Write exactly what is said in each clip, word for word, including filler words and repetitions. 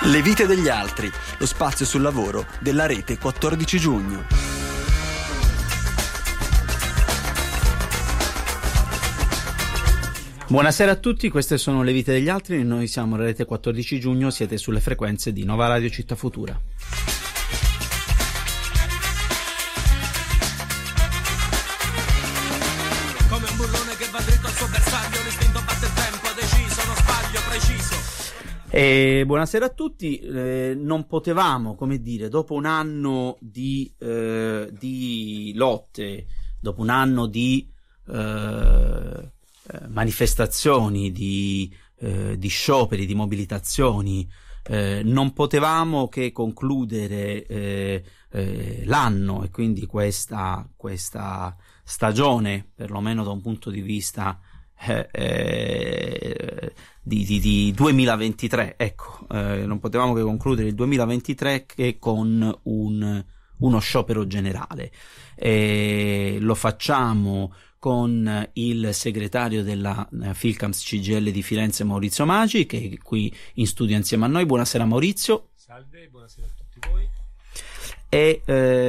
Le vite degli altri, lo spazio sul lavoro della rete quattordici giugno. Buonasera a tutti, queste sono le vite degli altri, noi siamo la rete quattordici giugno, siete sulle frequenze di Nova Radio Città Futura. Come un burrone che va dritto al suo bersaglio, l'istinto batte il tempo, ha deciso, non sbaglio, preciso. E buonasera a tutti, eh, non potevamo, come dire, dopo un anno di, eh, di lotte, dopo un anno di eh, manifestazioni, di, eh, di scioperi, di mobilitazioni, eh, non potevamo che concludere eh, eh, l'anno e quindi questa, questa stagione, perlomeno da un punto di vista eh, eh, di, di, di duemilaventitré, ecco, eh, non potevamo che concludere il duemilaventitré che con un, uno sciopero generale. E lo facciamo con il segretario della Filcams C G I L di Firenze, Maurizio Maggi, che è qui in studio insieme a noi. Buonasera Maurizio. Salve, buonasera a tutti voi. E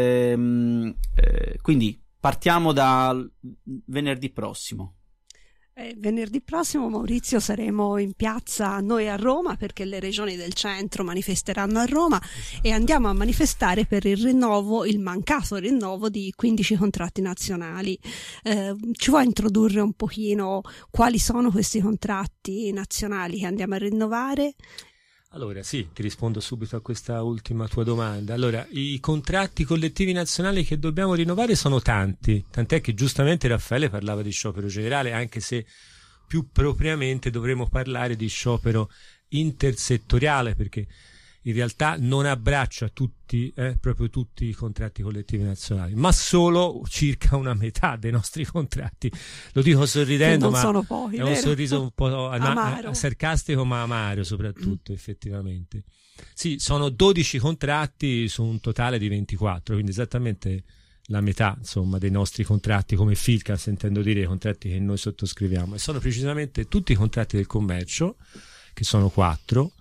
ehm, eh, quindi partiamo da venerdì prossimo. Eh, venerdì prossimo, Maurizio, saremo in piazza noi a Roma, perché le regioni del centro manifesteranno a Roma, esatto. E andiamo a manifestare per il rinnovo, il mancato rinnovo di quindici contratti nazionali. Eh, ci vuoi introdurre un pochino quali sono questi contratti nazionali che andiamo a rinnovare? Allora sì, ti rispondo subito a questa ultima tua domanda. Allora, i contratti collettivi nazionali che dobbiamo rinnovare sono tanti, tant'è che giustamente Raffaele parlava di sciopero generale, anche se più propriamente dovremmo parlare di sciopero intersettoriale, perché in realtà non abbraccia tutti, eh, proprio tutti i contratti collettivi nazionali, ma solo circa una metà dei nostri contratti. Lo dico sorridendo, non ma sono pochi, è un vero? sorriso un po' amaro. Ma, sarcastico ma amaro soprattutto, mm. effettivamente. Sì, sono dodici contratti su un totale di ventiquattro, quindi esattamente la metà, insomma, dei nostri contratti come Filcams, intendo dire i contratti che noi sottoscriviamo, e sono precisamente tutti i contratti del commercio, che sono quattro,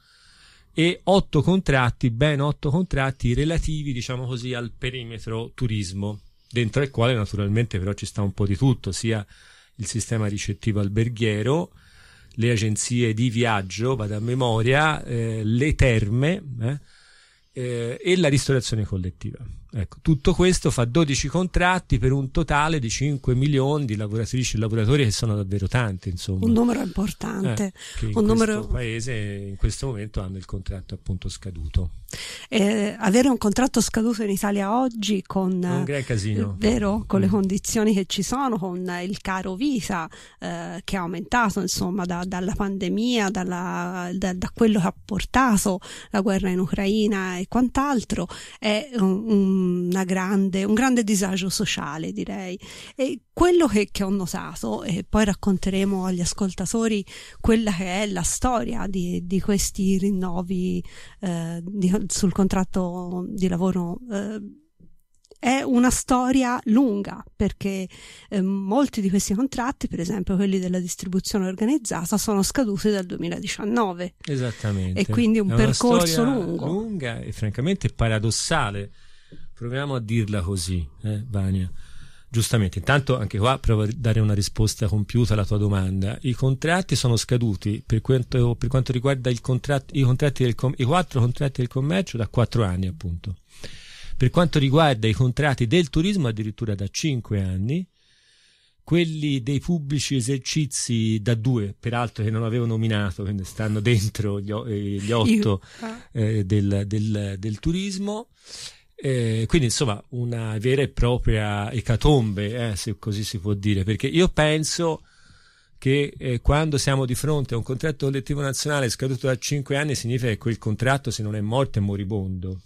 e otto contratti, ben otto contratti relativi, diciamo così, al perimetro turismo, dentro il quale naturalmente però ci sta un po' di tutto, sia il sistema ricettivo alberghiero, le agenzie di viaggio, vado a memoria, eh, le terme eh, eh, e la ristorazione collettiva. Ecco, tutto questo fa dodici contratti per un totale di cinque milioni di lavoratrici e lavoratori, che sono davvero tanti, insomma. Un numero importante. Eh, che in un questo numero... paese in questo momento hanno il contratto appunto scaduto. Eh, avere un contratto scaduto in Italia oggi con un gran casino, eh, vero, con mm. le condizioni che ci sono, con il caro visa eh, che è aumentato, insomma, da, dalla pandemia, dalla, da, da quello che ha portato la guerra in Ucraina e quant'altro, è un, una grande, un grande disagio sociale, direi. E quello che, che ho notato, e poi racconteremo agli ascoltatori quella che è la storia di, di questi rinnovi eh, di, sul contratto di lavoro, eh, è una storia lunga, perché eh, molti di questi contratti, per esempio quelli della distribuzione organizzata, sono scaduti dal duemiladiciannove. Esattamente. E quindi un è percorso una lungo. lunga e francamente paradossale. Proviamo a dirla così, eh, Vania. Giustamente, intanto anche qua provo a dare una risposta compiuta alla tua domanda. I contratti sono scaduti per quanto, per quanto riguarda il contratto, i, contratti del com- i quattro contratti del commercio da quattro anni, appunto. Per quanto riguarda i contratti del turismo addirittura da cinque anni, quelli dei pubblici esercizi da due, peraltro che non avevo nominato, quindi stanno dentro gli, gli otto eh, del, del, del turismo. Eh, quindi insomma una vera e propria ecatombe, eh, se così si può dire, perché io penso che eh, quando siamo di fronte a un contratto collettivo nazionale scaduto da cinque anni, significa che quel contratto, se non è morto, è moribondo.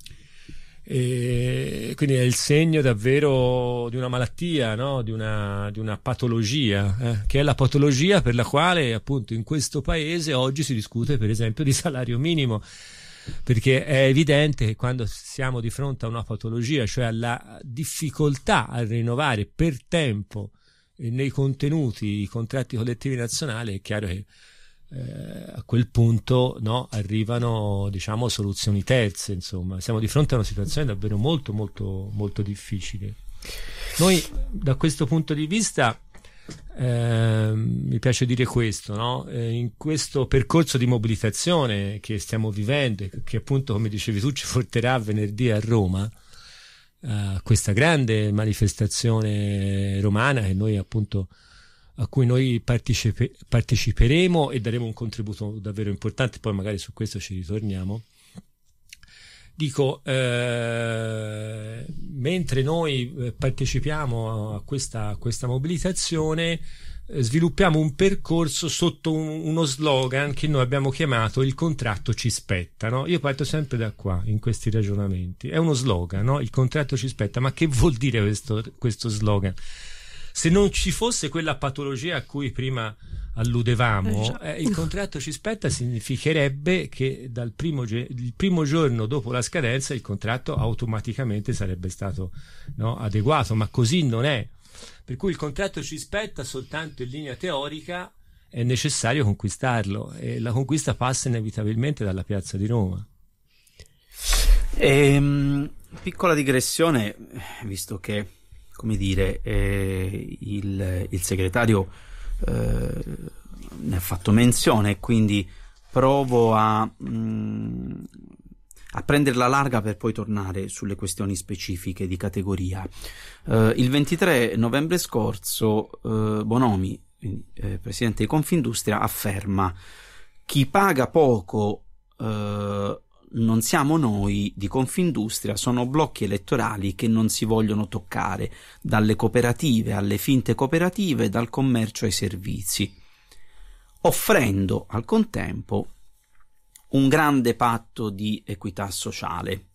E quindi è il segno davvero di una malattia, no? di, una, di una patologia, eh? che è la patologia per la quale appunto in questo paese oggi si discute per esempio di salario minimo, perché è evidente che quando siamo di fronte a una patologia, cioè alla difficoltà a rinnovare per tempo nei contenuti i contratti collettivi nazionali, è chiaro che eh, a quel punto, no, arrivano, diciamo, soluzioni terze. Insomma, siamo di fronte a una situazione davvero molto molto molto difficile. Noi da questo punto di vista eh, mi piace dire questo, no? Eh, in questo percorso di mobilitazione che stiamo vivendo e che appunto, come dicevi tu, ci porterà venerdì a Roma, eh, questa grande manifestazione romana che noi appunto a cui noi partecipe- parteciperemo e daremo un contributo davvero importante, poi magari su questo ci ritorniamo. Dico, eh, mentre noi partecipiamo a questa, a questa mobilitazione, eh, sviluppiamo un percorso sotto un, uno slogan che noi abbiamo chiamato il contratto ci spetta, no? Io parto sempre da qua, in questi ragionamenti. È uno slogan, no? Il contratto ci spetta, ma che vuol dire questo, questo slogan? Se non ci fosse quella patologia a cui prima alludevamo, eh, il contratto ci spetta significherebbe che dal primo, ge- il primo giorno dopo la scadenza il contratto automaticamente sarebbe stato, no, adeguato, ma così non è. Per cui il contratto ci spetta soltanto in linea teorica, è necessario conquistarlo e la conquista passa inevitabilmente dalla piazza di Roma. Ehm, piccola digressione, visto che, come dire, eh, il, il segretario eh, ne ha fatto menzione, quindi provo a, mh, a prenderla larga per poi tornare sulle questioni specifiche di categoria. Eh, il ventitré novembre scorso eh, Bonomi, eh, presidente di Confindustria, afferma: chi paga poco eh, non siamo noi di Confindustria, sono blocchi elettorali che non si vogliono toccare, dalle cooperative alle finte cooperative, dal commercio ai servizi, offrendo al contempo un grande patto di equità sociale.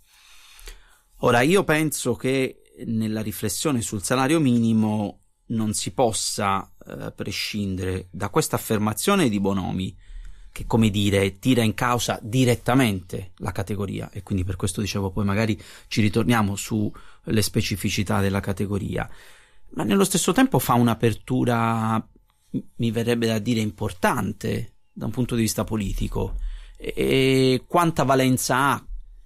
Ora, io penso che nella riflessione sul salario minimo non si possa eh, prescindere da questa affermazione di Bonomi, che, come dire, tira in causa direttamente la categoria, e quindi per questo dicevo poi magari ci ritorniamo sulle specificità della categoria, ma nello stesso tempo fa un'apertura, mi verrebbe da dire, importante da un punto di vista politico. E, e quanta valenza ha,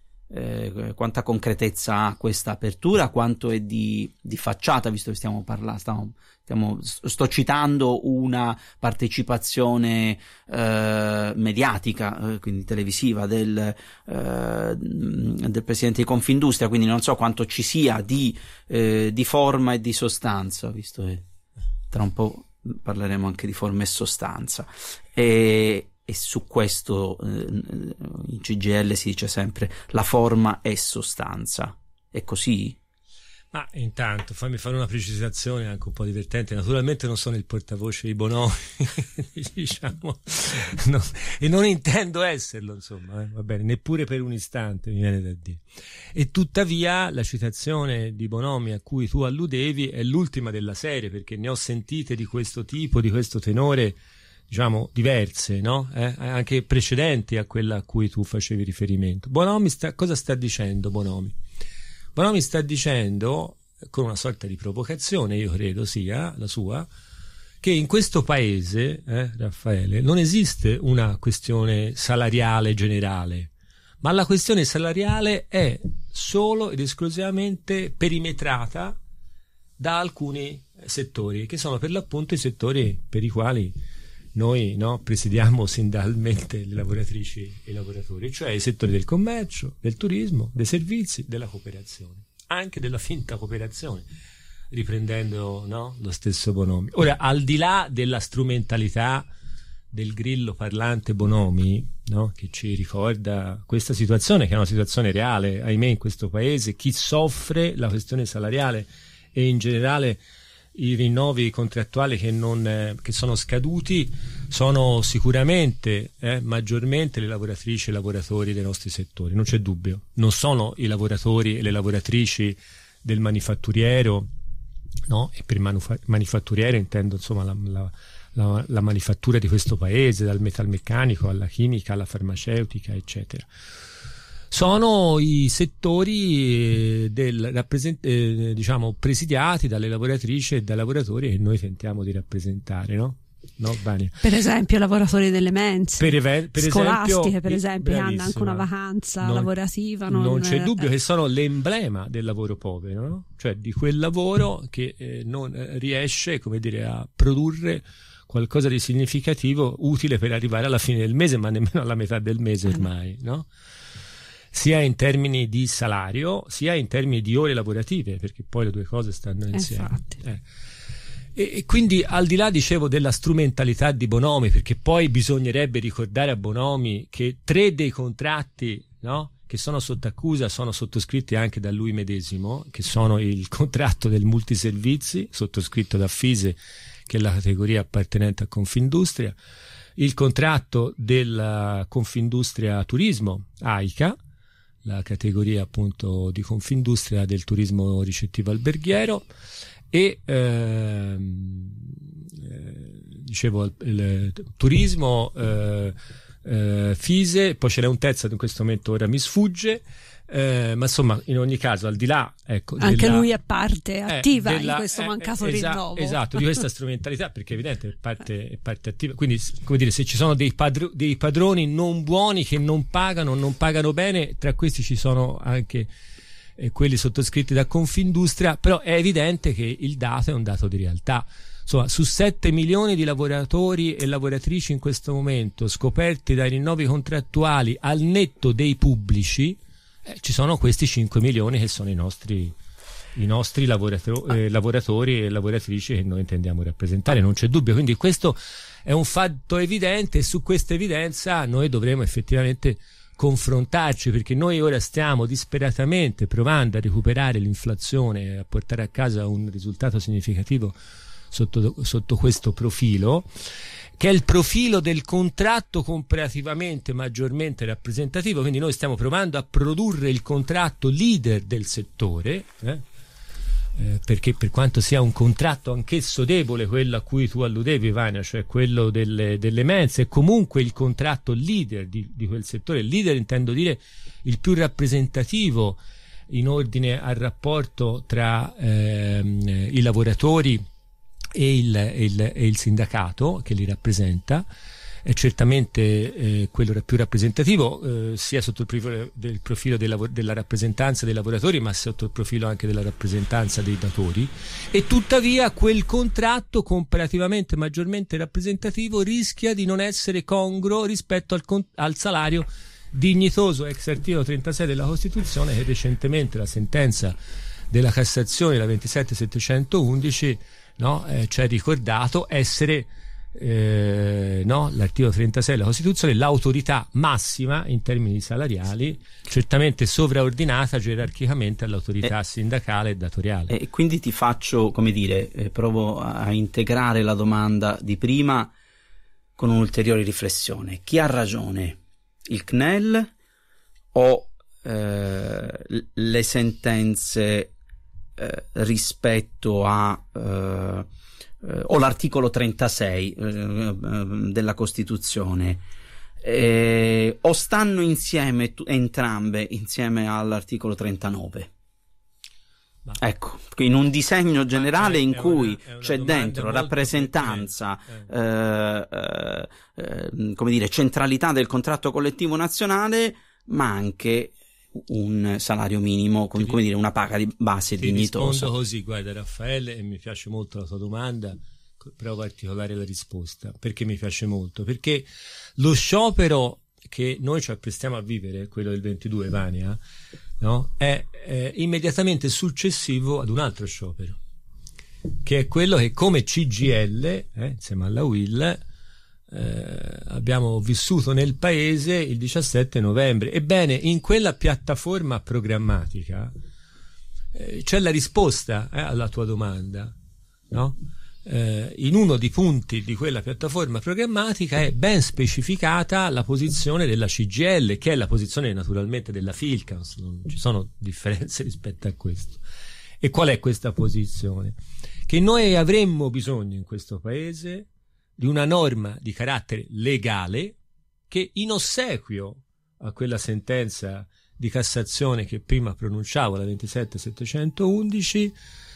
eh, quanta concretezza ha questa apertura, quanto è di, di facciata, visto che stiamo parlando, stiamo, stiamo, sto citando una partecipazione eh, mediatica, eh, quindi televisiva, del, eh, del presidente di Confindustria, quindi non so quanto ci sia di, eh, di forma e di sostanza, visto che tra un po' parleremo anche di forma e sostanza. E, e su questo eh, in C G I L si dice sempre la forma è sostanza. È così? Ma intanto fammi fare una precisazione anche un po' divertente. Naturalmente non sono il portavoce di Bonomi, diciamo, no, e non intendo esserlo, insomma, eh, va bene, neppure per un istante, mi viene da dire. E tuttavia la citazione di Bonomi a cui tu alludevi è l'ultima della serie, perché ne ho sentite di questo tipo, di questo tenore, diciamo, diverse, no? Eh? Anche precedenti a quella a cui tu facevi riferimento. Bonomi sta, cosa sta dicendo Bonomi? Bonomi sta dicendo, con una sorta di provocazione, io credo sia la sua, che in questo paese, eh, Raffaele, non esiste una questione salariale generale, ma la questione salariale è solo ed esclusivamente perimetrata da alcuni settori, che sono per l'appunto i settori per i quali noi, no, presidiamo sindacalmente le lavoratrici e i lavoratori, cioè i settori del commercio, del turismo, dei servizi, della cooperazione, anche della finta cooperazione, riprendendo, no, lo stesso Bonomi. Ora, al di là della strumentalità del grillo parlante Bonomi, no, che ci ricorda questa situazione, che è una situazione reale, ahimè, in questo paese, chi soffre la questione salariale e in generale i rinnovi contrattuali che, non, eh, che sono scaduti sono sicuramente eh, maggiormente le lavoratrici e i lavoratori dei nostri settori, non c'è dubbio. Non sono i lavoratori e le lavoratrici del manifatturiero, no? E per manufa- manifatturiero intendo, insomma, la, la, la, la manifattura di questo paese, dal metalmeccanico alla chimica alla farmaceutica, eccetera. Sono i settori del, rappresent- eh, diciamo, presidiati dalle lavoratrici e dai lavoratori che noi tentiamo di rappresentare, no? no, Vania? Per esempio lavoratori delle mense, per, ev- per scolastiche esempio, per esempio, hanno anche una bravissima. vacanza non, lavorativa. Non, non c'è eh, dubbio che sono l'emblema del lavoro povero, no? Cioè di quel lavoro che eh, non riesce, come dire, a produrre qualcosa di significativo utile per arrivare alla fine del mese, ma nemmeno alla metà del mese ormai, no? Sia in termini di salario, sia in termini di ore lavorative, perché poi le due cose stanno insieme. Eh. E, e quindi, al di là, dicevo, della strumentalità di Bonomi, perché poi bisognerebbe ricordare a Bonomi che tre dei contratti, no, che sono sotto accusa sono sottoscritti anche da lui medesimo, che sono il contratto del multiservizi, sottoscritto da Fise, che è la categoria appartenente a Confindustria, il contratto della Confindustria Turismo, AICA, la categoria appunto di Confindustria del turismo ricettivo alberghiero, e ehm, eh, dicevo il, il turismo, eh, eh, Fise, poi ce n'è un terzo che in questo momento ora mi sfugge. Eh, ma insomma, in ogni caso, al di là, ecco, anche della, lui è parte attiva eh, della, in questo mancato eh, esa- rinnovo. Esatto, di questa strumentalità, perché è evidente è parte, è parte attiva. Quindi, come dire, se ci sono dei, padro- dei padroni non buoni che non pagano, non pagano bene, tra questi ci sono anche eh, quelli sottoscritti da Confindustria, però è evidente che il dato è un dato di realtà. Insomma, su sette milioni di lavoratori e lavoratrici in questo momento scoperti dai rinnovi contrattuali al netto dei pubblici, Eh, ci sono questi cinque milioni che sono i nostri, i nostri lavorato- eh, lavoratori e lavoratrici che noi intendiamo rappresentare, non c'è dubbio. Quindi questo è un fatto evidente, e su questa evidenza noi dovremo effettivamente confrontarci, perché noi ora stiamo disperatamente provando a recuperare l'inflazione, a portare a casa un risultato significativo sotto, sotto questo profilo, che è il profilo del contratto comparativamente maggiormente rappresentativo. Quindi noi stiamo provando a produrre il contratto leader del settore, eh? Eh, perché per quanto sia un contratto anch'esso debole, quello a cui tu alludevi, Vania, cioè quello delle, delle mense, è comunque il contratto leader di, di quel settore. Il leader intendo dire il più rappresentativo in ordine al rapporto tra ehm, i lavoratori e il, il, e il sindacato che li rappresenta. È certamente eh, quello più rappresentativo, eh, sia sotto il profilo del profilo dei lav- della rappresentanza dei lavoratori, ma sotto il profilo anche della rappresentanza dei datori. E tuttavia quel contratto comparativamente maggiormente rappresentativo rischia di non essere congruo rispetto al, con- al salario dignitoso ex articolo trentasei della Costituzione, che recentemente la sentenza della Cassazione, la ventisette settecentoundici, no, eh, ci ha ricordato essere eh, no, l'articolo trentasei della Costituzione, l'autorità massima in termini salariali, certamente sovraordinata gerarchicamente all'autorità eh, sindacale e datoriale. E quindi ti faccio, come dire, eh, provo a integrare la domanda di prima con un'ulteriore riflessione. Chi ha ragione? Il C N E L o eh, le sentenze Eh, rispetto a eh, eh, o l'articolo trentasei eh, eh, della Costituzione, eh, o stanno insieme tu, entrambe insieme all'articolo trentanove? Ma, ecco, in un disegno generale in cui una, una c'è dentro rappresentanza, eh, eh, eh, come dire, centralità del contratto collettivo nazionale, ma anche un salario minimo, come, come dire, una paga di base ti dignitosa. Rispondo così, guarda Raffaele, e mi piace molto la tua domanda, provo a articolare la risposta. Perché mi piace molto? Perché lo sciopero che noi ci apprestiamo a vivere, quello del ventidue, Vania, no? È, è immediatamente successivo ad un altro sciopero, che è quello che come C G I L, eh, insieme alla U I L, Eh, abbiamo vissuto nel paese il diciassette novembre. Ebbene, in quella piattaforma programmatica eh, c'è la risposta eh, alla tua domanda, no? Eh, in uno dei punti di quella piattaforma programmatica è ben specificata la posizione della C G I L, che è la posizione naturalmente della Filcams, non ci sono differenze rispetto a questo. E qual è questa posizione? Che noi avremmo bisogno in questo paese di una norma di carattere legale che, in ossequio a quella sentenza di Cassazione che prima pronunciavo, la ventisette settecentoundici,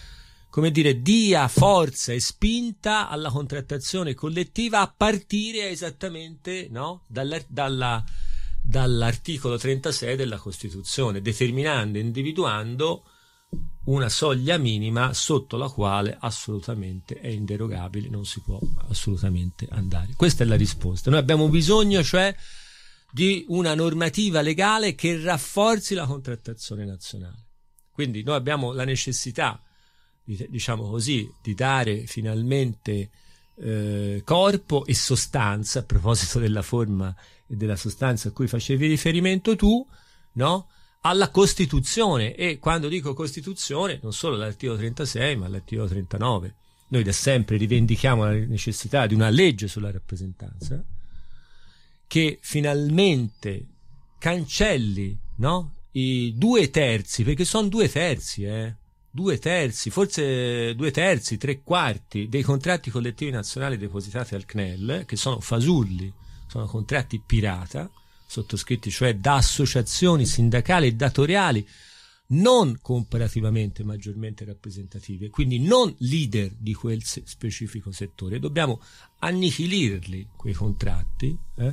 come dire, dia forza e spinta alla contrattazione collettiva a partire esattamente, no? dalla, dalla, dall'articolo trentasei della Costituzione, determinando, individuando una soglia minima sotto la quale assolutamente è inderogabile, non si può assolutamente andare. Questa è la risposta. Noi abbiamo bisogno, cioè, di una normativa legale che rafforzi la contrattazione nazionale. Quindi noi abbiamo la necessità, diciamo così, di dare finalmente eh, corpo e sostanza, a proposito della forma e della sostanza a cui facevi riferimento tu, no? Alla Costituzione. E quando dico Costituzione, non solo all'articolo trentasei, ma all'articolo trentanove. Noi da sempre rivendichiamo la necessità di una legge sulla rappresentanza che finalmente cancelli, no? I due terzi, perché sono due terzi, eh? Due terzi, forse due terzi, tre quarti dei contratti collettivi nazionali depositati al C N E L, che sono fasulli, sono contratti pirata, sottoscritti cioè da associazioni sindacali e datoriali non comparativamente maggiormente rappresentative, quindi non leader di quel specifico settore. Dobbiamo annichilirli quei contratti, eh?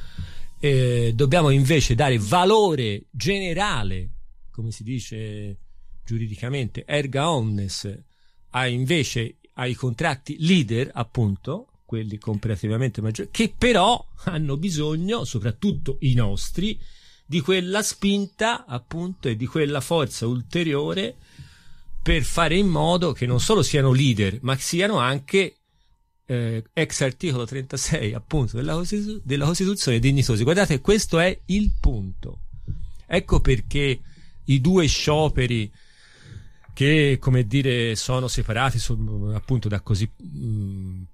E dobbiamo invece dare valore generale, come si dice giuridicamente, erga omnes, a invece ai contratti leader, appunto, quelli comparativamente maggiori, che però hanno bisogno, soprattutto i nostri, di quella spinta, appunto, e di quella forza ulteriore per fare in modo che non solo siano leader, ma siano anche eh, ex articolo trentasei, appunto, della, Costitu- della Costituzione dignitosi. Guardate, questo è il punto. Ecco perché i due scioperi che, come dire, sono separati su, appunto da così mh,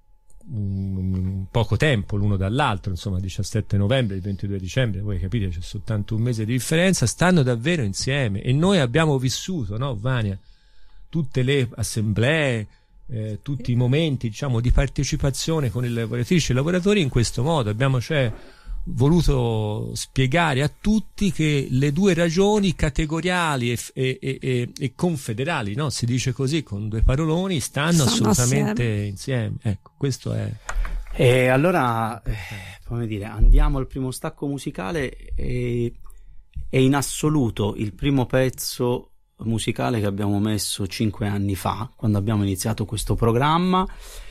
un poco tempo l'uno dall'altro, insomma diciassette novembre e il ventidue dicembre, voi capite, c'è soltanto un mese di differenza, stanno davvero insieme. E noi abbiamo vissuto, no, Vania, tutte le assemblee, eh, tutti i momenti, diciamo, di partecipazione con le lavoratrici e i lavoratori in questo modo. Abbiamo cioè voluto spiegare a tutti che le due ragioni categoriali e, e, e, e confederali, no? Si dice così con due paroloni, stanno, stanno assolutamente assieme. insieme. Ecco, questo è. E allora, eh, come dire, andiamo al primo stacco musicale. E, è in assoluto il primo pezzo musicale che abbiamo messo cinque anni fa, quando abbiamo iniziato questo programma.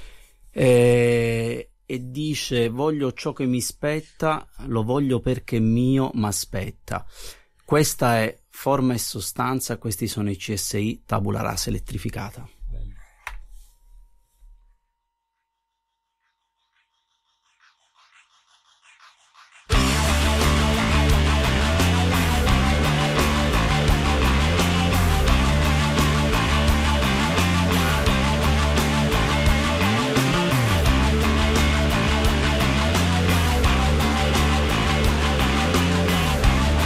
E, e dice: voglio ciò che mi spetta, lo voglio perché è mio, ma aspetta. Questa è forma e sostanza, questi sono i C S I tabula rasa elettrificata.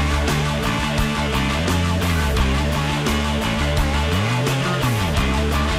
We'll be right back.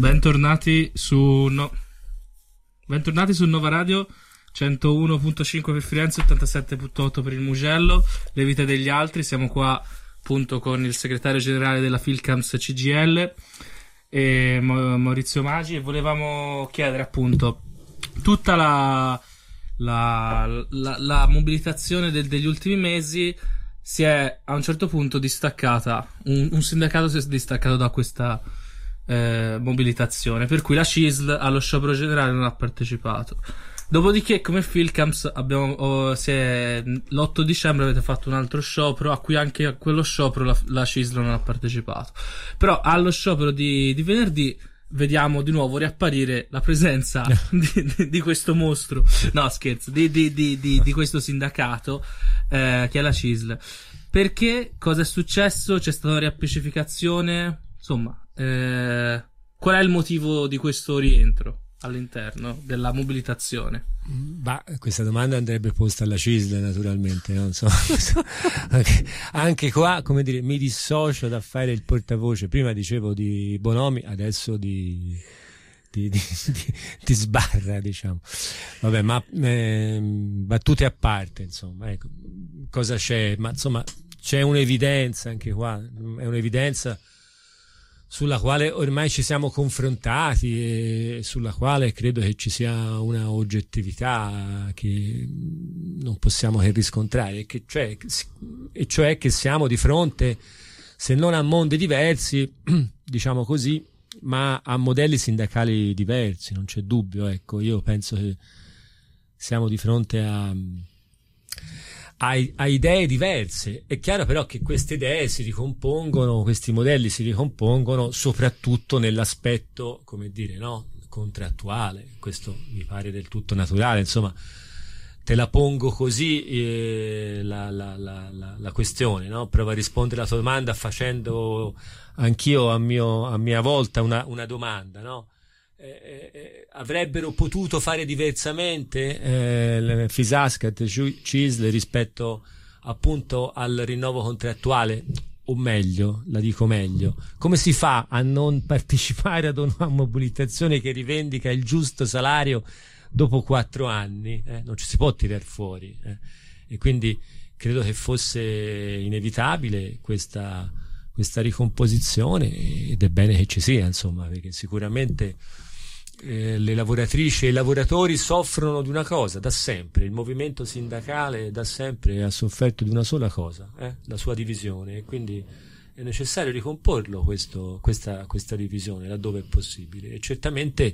Bentornati su no... Bentornati su Nova Radio centouno virgola cinque per Firenze, ottantasette virgola otto per il Mugello, le vite degli altri. Siamo qua appunto con il segretario generale della Filcams C G I L e Maurizio Maggi, e volevamo chiedere appunto tutta la la, la, la mobilitazione del, degli ultimi mesi si è a un certo punto distaccata, un, un sindacato si è distaccato da questa eh, mobilitazione, per cui la C I S L allo sciopero generale non ha partecipato. Dopodiché, come Filcams, abbiamo, oh, si è, l'otto dicembre avete fatto un altro sciopero, a cui anche a quello sciopero la, la C I S L non ha partecipato. Però allo sciopero di, di venerdì vediamo di nuovo riapparire la presenza di, di, di questo mostro, no scherzo, di, di, di, di, di questo sindacato, eh, che è la C I S L. Perché? Cosa è successo? C'è stata una riappacificazione? Insomma, eh, qual è il motivo di questo rientro all'interno della mobilitazione? Bah, questa domanda andrebbe posta alla C I S L, naturalmente, non so. anche, anche qua, come dire, mi dissocio da fare il portavoce. Prima dicevo di Bonomi, adesso di di, di, di, di Sbarra, diciamo. Vabbè, ma eh, battute a parte, insomma, ecco, cosa c'è? Ma insomma, c'è un'evidenza anche qua, è un'evidenza sulla quale ormai ci siamo confrontati e sulla quale credo che ci sia una oggettività che non possiamo che riscontrare, e che cioè, e cioè che siamo di fronte, se non a mondi diversi, diciamo così, ma a modelli sindacali diversi, non c'è dubbio. Ecco, io penso che siamo di fronte a A, a idee diverse. È chiaro però che queste idee si ricompongono, questi modelli si ricompongono soprattutto nell'aspetto, come dire, no, contrattuale. Questo mi pare del tutto naturale, insomma, te la pongo così eh, la, la, la, la, la questione, no? Provo a rispondere alla tua domanda facendo anch'io a, mio, a mia volta una, una domanda, no? Eh, eh, avrebbero potuto fare diversamente eh, Fisascat, C I S L rispetto appunto al rinnovo contrattuale, o meglio, la dico meglio, come si fa a non partecipare ad una mobilitazione che rivendica il giusto salario dopo quattro anni? Eh? Non ci si può tirar fuori, eh? E quindi credo che fosse inevitabile questa, questa ricomposizione, ed è bene che ci sia, insomma, perché sicuramente Eh, le lavoratrici e i lavoratori soffrono di una cosa da sempre. Il movimento sindacale da sempre ha sofferto di una sola cosa, eh? la sua divisione, e quindi è necessario ricomporlo questo, questa, questa divisione laddove è possibile, e certamente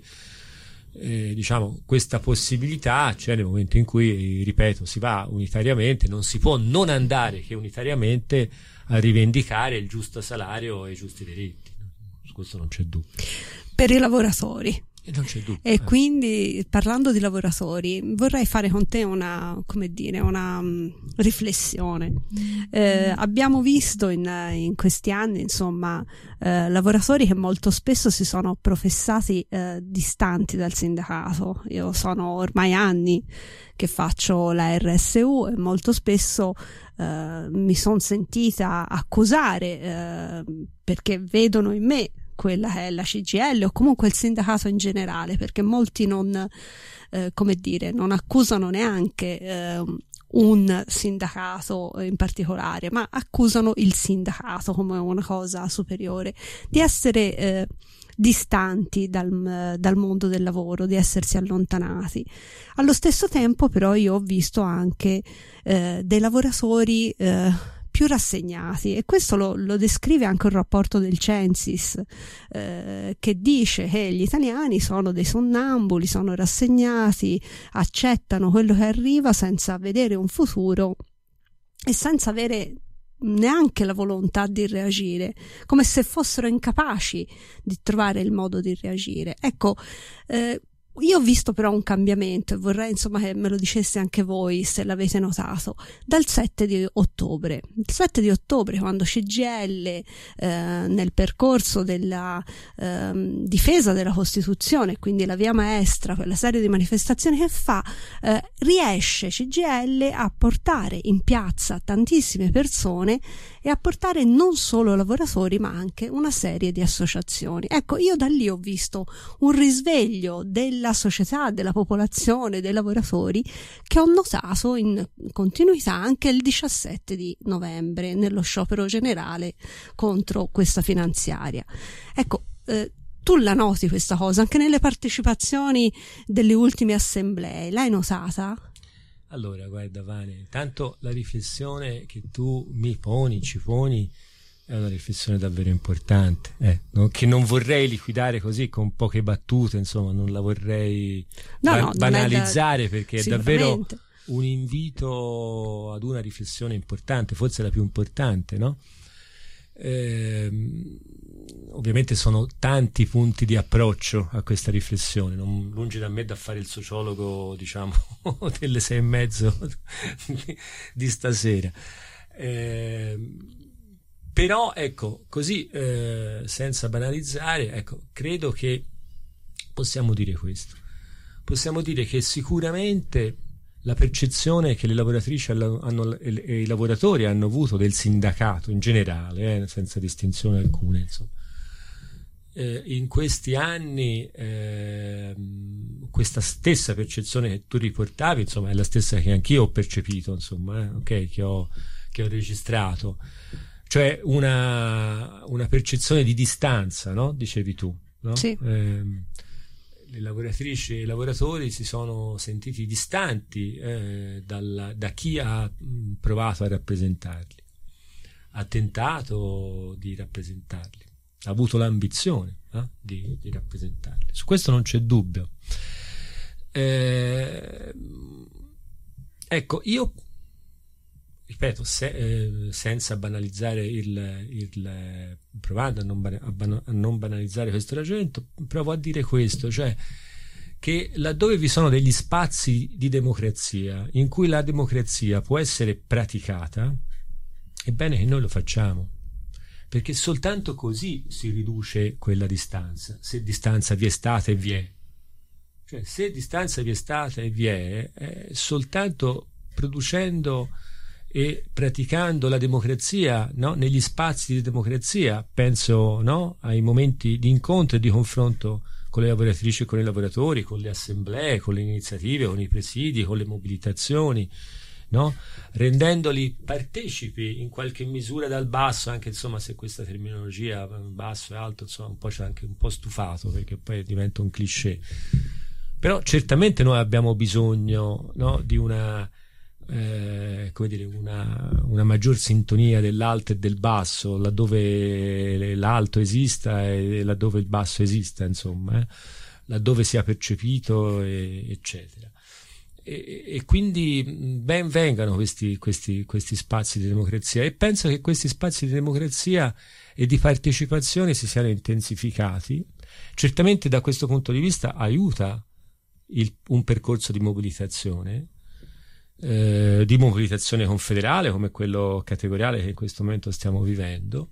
eh, diciamo questa possibilità c'è nel momento in cui, ripeto, si va unitariamente. Non si può non andare che unitariamente a rivendicare il giusto salario e i giusti diritti, su questo non c'è dubbio. Per i lavoratori. E non c'è dubbio. E eh. quindi, parlando di lavoratori, vorrei fare con te una, come dire, una um, riflessione. Eh, abbiamo visto in, in questi anni, insomma, eh, lavoratori che molto spesso si sono professati eh, distanti dal sindacato. Io sono ormai anni che faccio la R S U e molto spesso eh, mi sono sentita accusare eh, perché vedono in me quella che è la C G I L o comunque il sindacato in generale, perché molti non, eh, come dire, non accusano neanche eh, un sindacato in particolare, ma accusano il sindacato come una cosa superiore, di essere eh, distanti dal, dal mondo del lavoro, di essersi allontanati. Allo stesso tempo però io ho visto anche eh, dei lavoratori eh, più rassegnati, e questo lo, lo descrive anche un rapporto del Censis eh, che dice che gli italiani sono dei sonnambuli, sono rassegnati, accettano quello che arriva senza vedere un futuro e senza avere neanche la volontà di reagire, come se fossero incapaci di trovare il modo di reagire. Ecco, eh, io ho visto però un cambiamento e vorrei insomma che me lo diceste anche voi se l'avete notato dal sette di ottobre. Il sette di ottobre, quando C G I L eh, nel percorso della eh, difesa della Costituzione, quindi la via maestra, quella serie di manifestazioni che fa, eh, riesce C G I L a portare in piazza tantissime persone e a portare non solo lavoratori ma anche una serie di associazioni. Ecco, io da lì ho visto un risveglio della società, della popolazione, dei lavoratori, che ho notato in continuità anche il diciassette di novembre nello sciopero generale contro questa finanziaria. Ecco, eh, tu la noti questa cosa anche nelle partecipazioni delle ultime assemblee, l'hai notata? Allora, guarda Vane, intanto la riflessione che tu mi poni, ci poni, è una riflessione davvero importante, eh, no? Che non vorrei liquidare così con poche battute, insomma, non la vorrei no, ba- no, banalizzare da... perché è davvero un invito ad una riflessione importante, forse la più importante, no? Eh, ovviamente sono tanti punti di approccio a questa riflessione, non lungi da me da fare il sociologo, diciamo, delle sei e mezzo di, di stasera. Eh, Però ecco, così eh, senza banalizzare, ecco, credo che possiamo dire questo. Possiamo dire che sicuramente la percezione che le lavoratrici hanno, hanno, e i lavoratori hanno avuto del sindacato in generale, eh, senza distinzione alcuna, insomma, eh, in questi anni eh, questa stessa percezione che tu riportavi, insomma, è la stessa che anch'io ho percepito, insomma, eh, ok, che ho, che ho registrato. Cioè una, una percezione di distanza, no? Dicevi tu, no? Sì. Eh, le lavoratrici e i lavoratori si sono sentiti distanti eh, dal, da chi ha mh, provato a rappresentarli, ha tentato di rappresentarli, ha avuto l'ambizione eh, di, di rappresentarli. Su questo non c'è dubbio. Eh, ecco, io ripeto, se, eh, senza banalizzare il, il provando a non, a, ban- a non banalizzare questo ragionamento, provo a dire questo, cioè che laddove vi sono degli spazi di democrazia in cui la democrazia può essere praticata, è bene che noi lo facciamo, perché soltanto così si riduce quella distanza, se distanza vi è stata e vi è. Cioè, se distanza vi è stata e vi è, è soltanto producendo e praticando la democrazia, no? Negli spazi di democrazia, penso, no? Ai momenti di incontro e di confronto con le lavoratrici e con i lavoratori, con le assemblee, con le iniziative, con i presidi, con le mobilitazioni, no? Rendendoli partecipi in qualche misura dal basso, anche insomma se questa terminologia basso e alto insomma un po' c'è anche un po' stufato, perché poi diventa un cliché, però certamente noi abbiamo bisogno, no? Di una Eh, come dire, una, una maggior sintonia dell'alto e del basso, laddove l'alto esista e laddove il basso esista, insomma, eh, laddove sia percepito, e, eccetera. E, e quindi ben vengano questi, questi, questi spazi di democrazia, e penso che questi spazi di democrazia e di partecipazione si siano intensificati. Certamente da questo punto di vista aiuta il, un percorso di mobilitazione, Eh, di mobilitazione confederale come quello categoriale che in questo momento stiamo vivendo,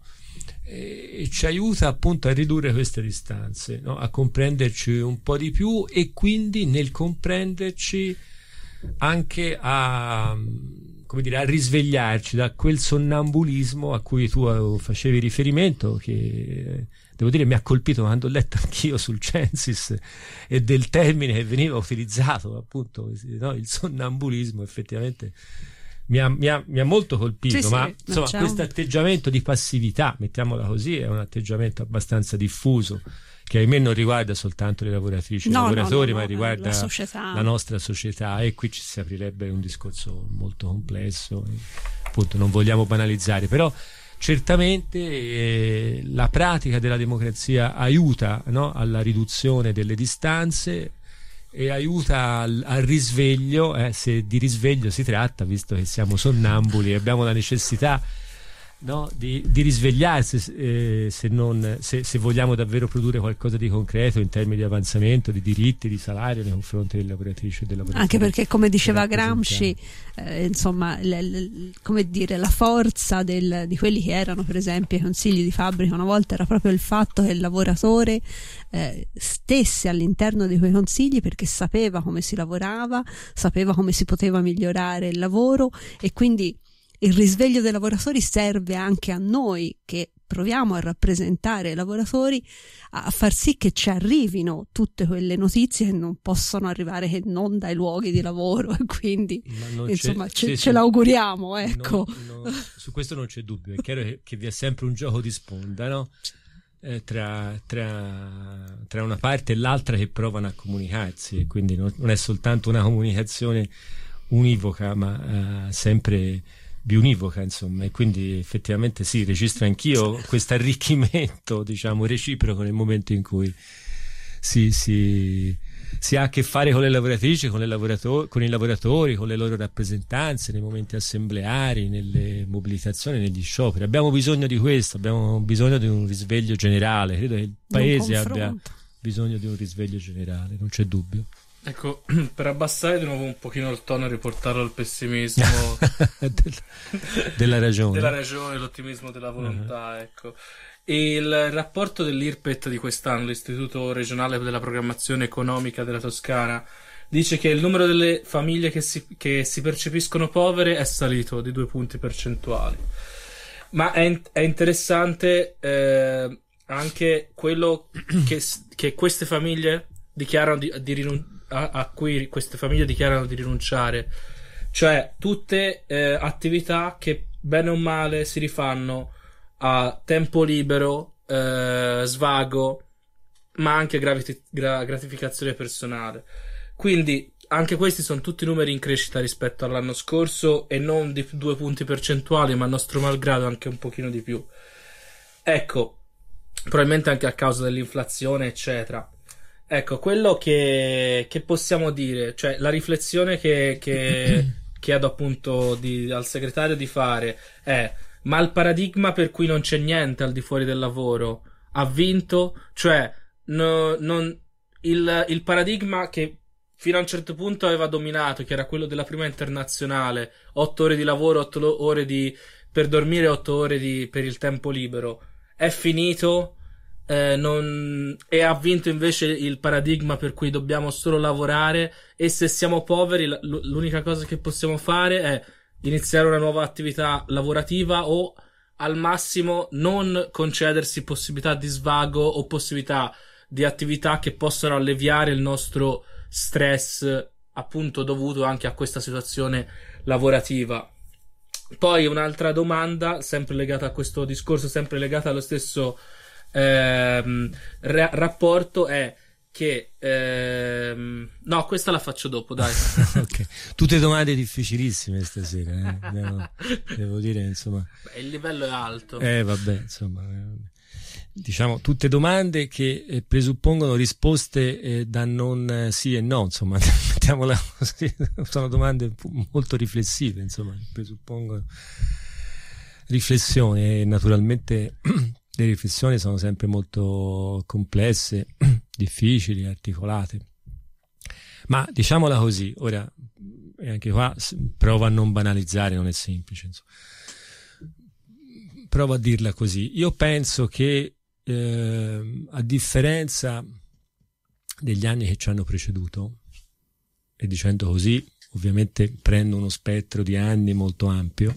e, e ci aiuta appunto a ridurre queste distanze, no? A comprenderci un po' di più, e quindi nel comprenderci anche a, come dire, a risvegliarci da quel sonnambulismo a cui tu facevi riferimento, che devo dire mi ha colpito quando ho letto anch'io sul Censis e del termine che veniva utilizzato, appunto, no? Il sonnambulismo effettivamente mi ha, mi ha, mi ha molto colpito, sì, ma sì, insomma c'è questo un... atteggiamento di passività, mettiamola così, è un atteggiamento abbastanza diffuso, che ahimè non riguarda soltanto le lavoratrici e no, i lavoratori, no, no, ma no, riguarda la, società. la nostra società, e qui ci si aprirebbe un discorso molto complesso, e, appunto non vogliamo banalizzare, però certamente eh, la pratica della democrazia aiuta, no? Alla riduzione delle distanze e aiuta al, al risveglio, eh, se di risveglio si tratta, visto che siamo sonnambuli e abbiamo la necessità no? di, di risvegliarsi eh, se, non, se, se vogliamo davvero produrre qualcosa di concreto in termini di avanzamento, di diritti, di salario nei confronti delle lavoratrici e dei lavoratori. Anche perché, come diceva Gramsci, eh, insomma, le, le, come dire, la forza del, di quelli che erano per esempio i consigli di fabbrica una volta era proprio il fatto che il lavoratore eh, stesse all'interno di quei consigli perché sapeva come si lavorava, sapeva come si poteva migliorare il lavoro, e quindi il risveglio dei lavoratori serve anche a noi che proviamo a rappresentare i lavoratori, a far sì che ci arrivino tutte quelle notizie che non possono arrivare che non dai luoghi di lavoro, e quindi insomma ce, ce, ce l'auguriamo, ecco. No, no, su questo non c'è dubbio, è chiaro che, che vi è sempre un gioco di sponda, no? Eh, tra, tra, tra una parte e l'altra che provano a comunicarsi, e quindi non, non è soltanto una comunicazione univoca, ma uh, sempre biunivoca, insomma, e quindi effettivamente sì, registro anch'io questo arricchimento, diciamo, reciproco nel momento in cui si, si, si ha a che fare con le lavoratrici, con, le lavorato- con i lavoratori, con le loro rappresentanze nei momenti assembleari, nelle mobilitazioni, negli scioperi. Abbiamo bisogno di questo, abbiamo bisogno di un risveglio generale, credo che il Paese abbia bisogno di un risveglio generale, non c'è dubbio. Ecco, per abbassare di nuovo un pochino il tono e riportarlo al pessimismo Del, della ragione della ragione, l'ottimismo della volontà, uh-huh. Ecco, e il rapporto dell'I R P E T di quest'anno, l'Istituto Regionale della Programmazione Economica della Toscana, dice che il numero delle famiglie che si, che si percepiscono povere è salito di due punti percentuali, ma è, è interessante eh, anche quello che, che queste famiglie dichiarano di, di rinunciare A, a cui queste famiglie dichiarano di rinunciare, cioè tutte eh, attività che bene o male si rifanno a tempo libero, eh, svago, ma anche graviti- gra- gratificazione personale. Quindi anche questi sono tutti numeri in crescita rispetto all'anno scorso, e non di due punti percentuali, ma a nostro malgrado anche un pochino di più. Ecco, probabilmente anche a causa dell'inflazione, eccetera. Ecco, quello che, che possiamo dire, cioè la riflessione che, che chiedo appunto di, al segretario di fare è: ma il paradigma per cui non c'è niente al di fuori del lavoro ha vinto? Cioè no, non, il, il paradigma che fino a un certo punto aveva dominato, che era quello della prima internazionale, otto ore di lavoro, otto ore di, per dormire, otto ore di, per il tempo libero, è finito? Eh, non... e ha vinto invece il paradigma per cui dobbiamo solo lavorare, e se siamo poveri l- l'unica cosa che possiamo fare è iniziare una nuova attività lavorativa, o al massimo non concedersi possibilità di svago o possibilità di attività che possano alleviare il nostro stress, appunto dovuto anche a questa situazione lavorativa. Poi un'altra domanda sempre legata a questo discorso, sempre legata allo stesso Ehm, ra- rapporto, è che ehm, no, questa la faccio dopo, dai. Okay. Tutte domande difficilissime stasera, eh? devo, devo dire, insomma. Beh, il livello è alto. Eh vabbè, insomma, eh, diciamo tutte domande che eh, presuppongono risposte eh, da non eh, sì e no, insomma, mettiamola così. Sono domande molto riflessive, insomma, presuppongono riflessione, e naturalmente le riflessioni sono sempre molto complesse, difficili, articolate. Ma diciamola così, ora, e anche qua provo a non banalizzare, non è semplice, insomma. Provo a dirla così. Io penso che eh, a differenza degli anni che ci hanno preceduto, e dicendo così ovviamente prendo uno spettro di anni molto ampio,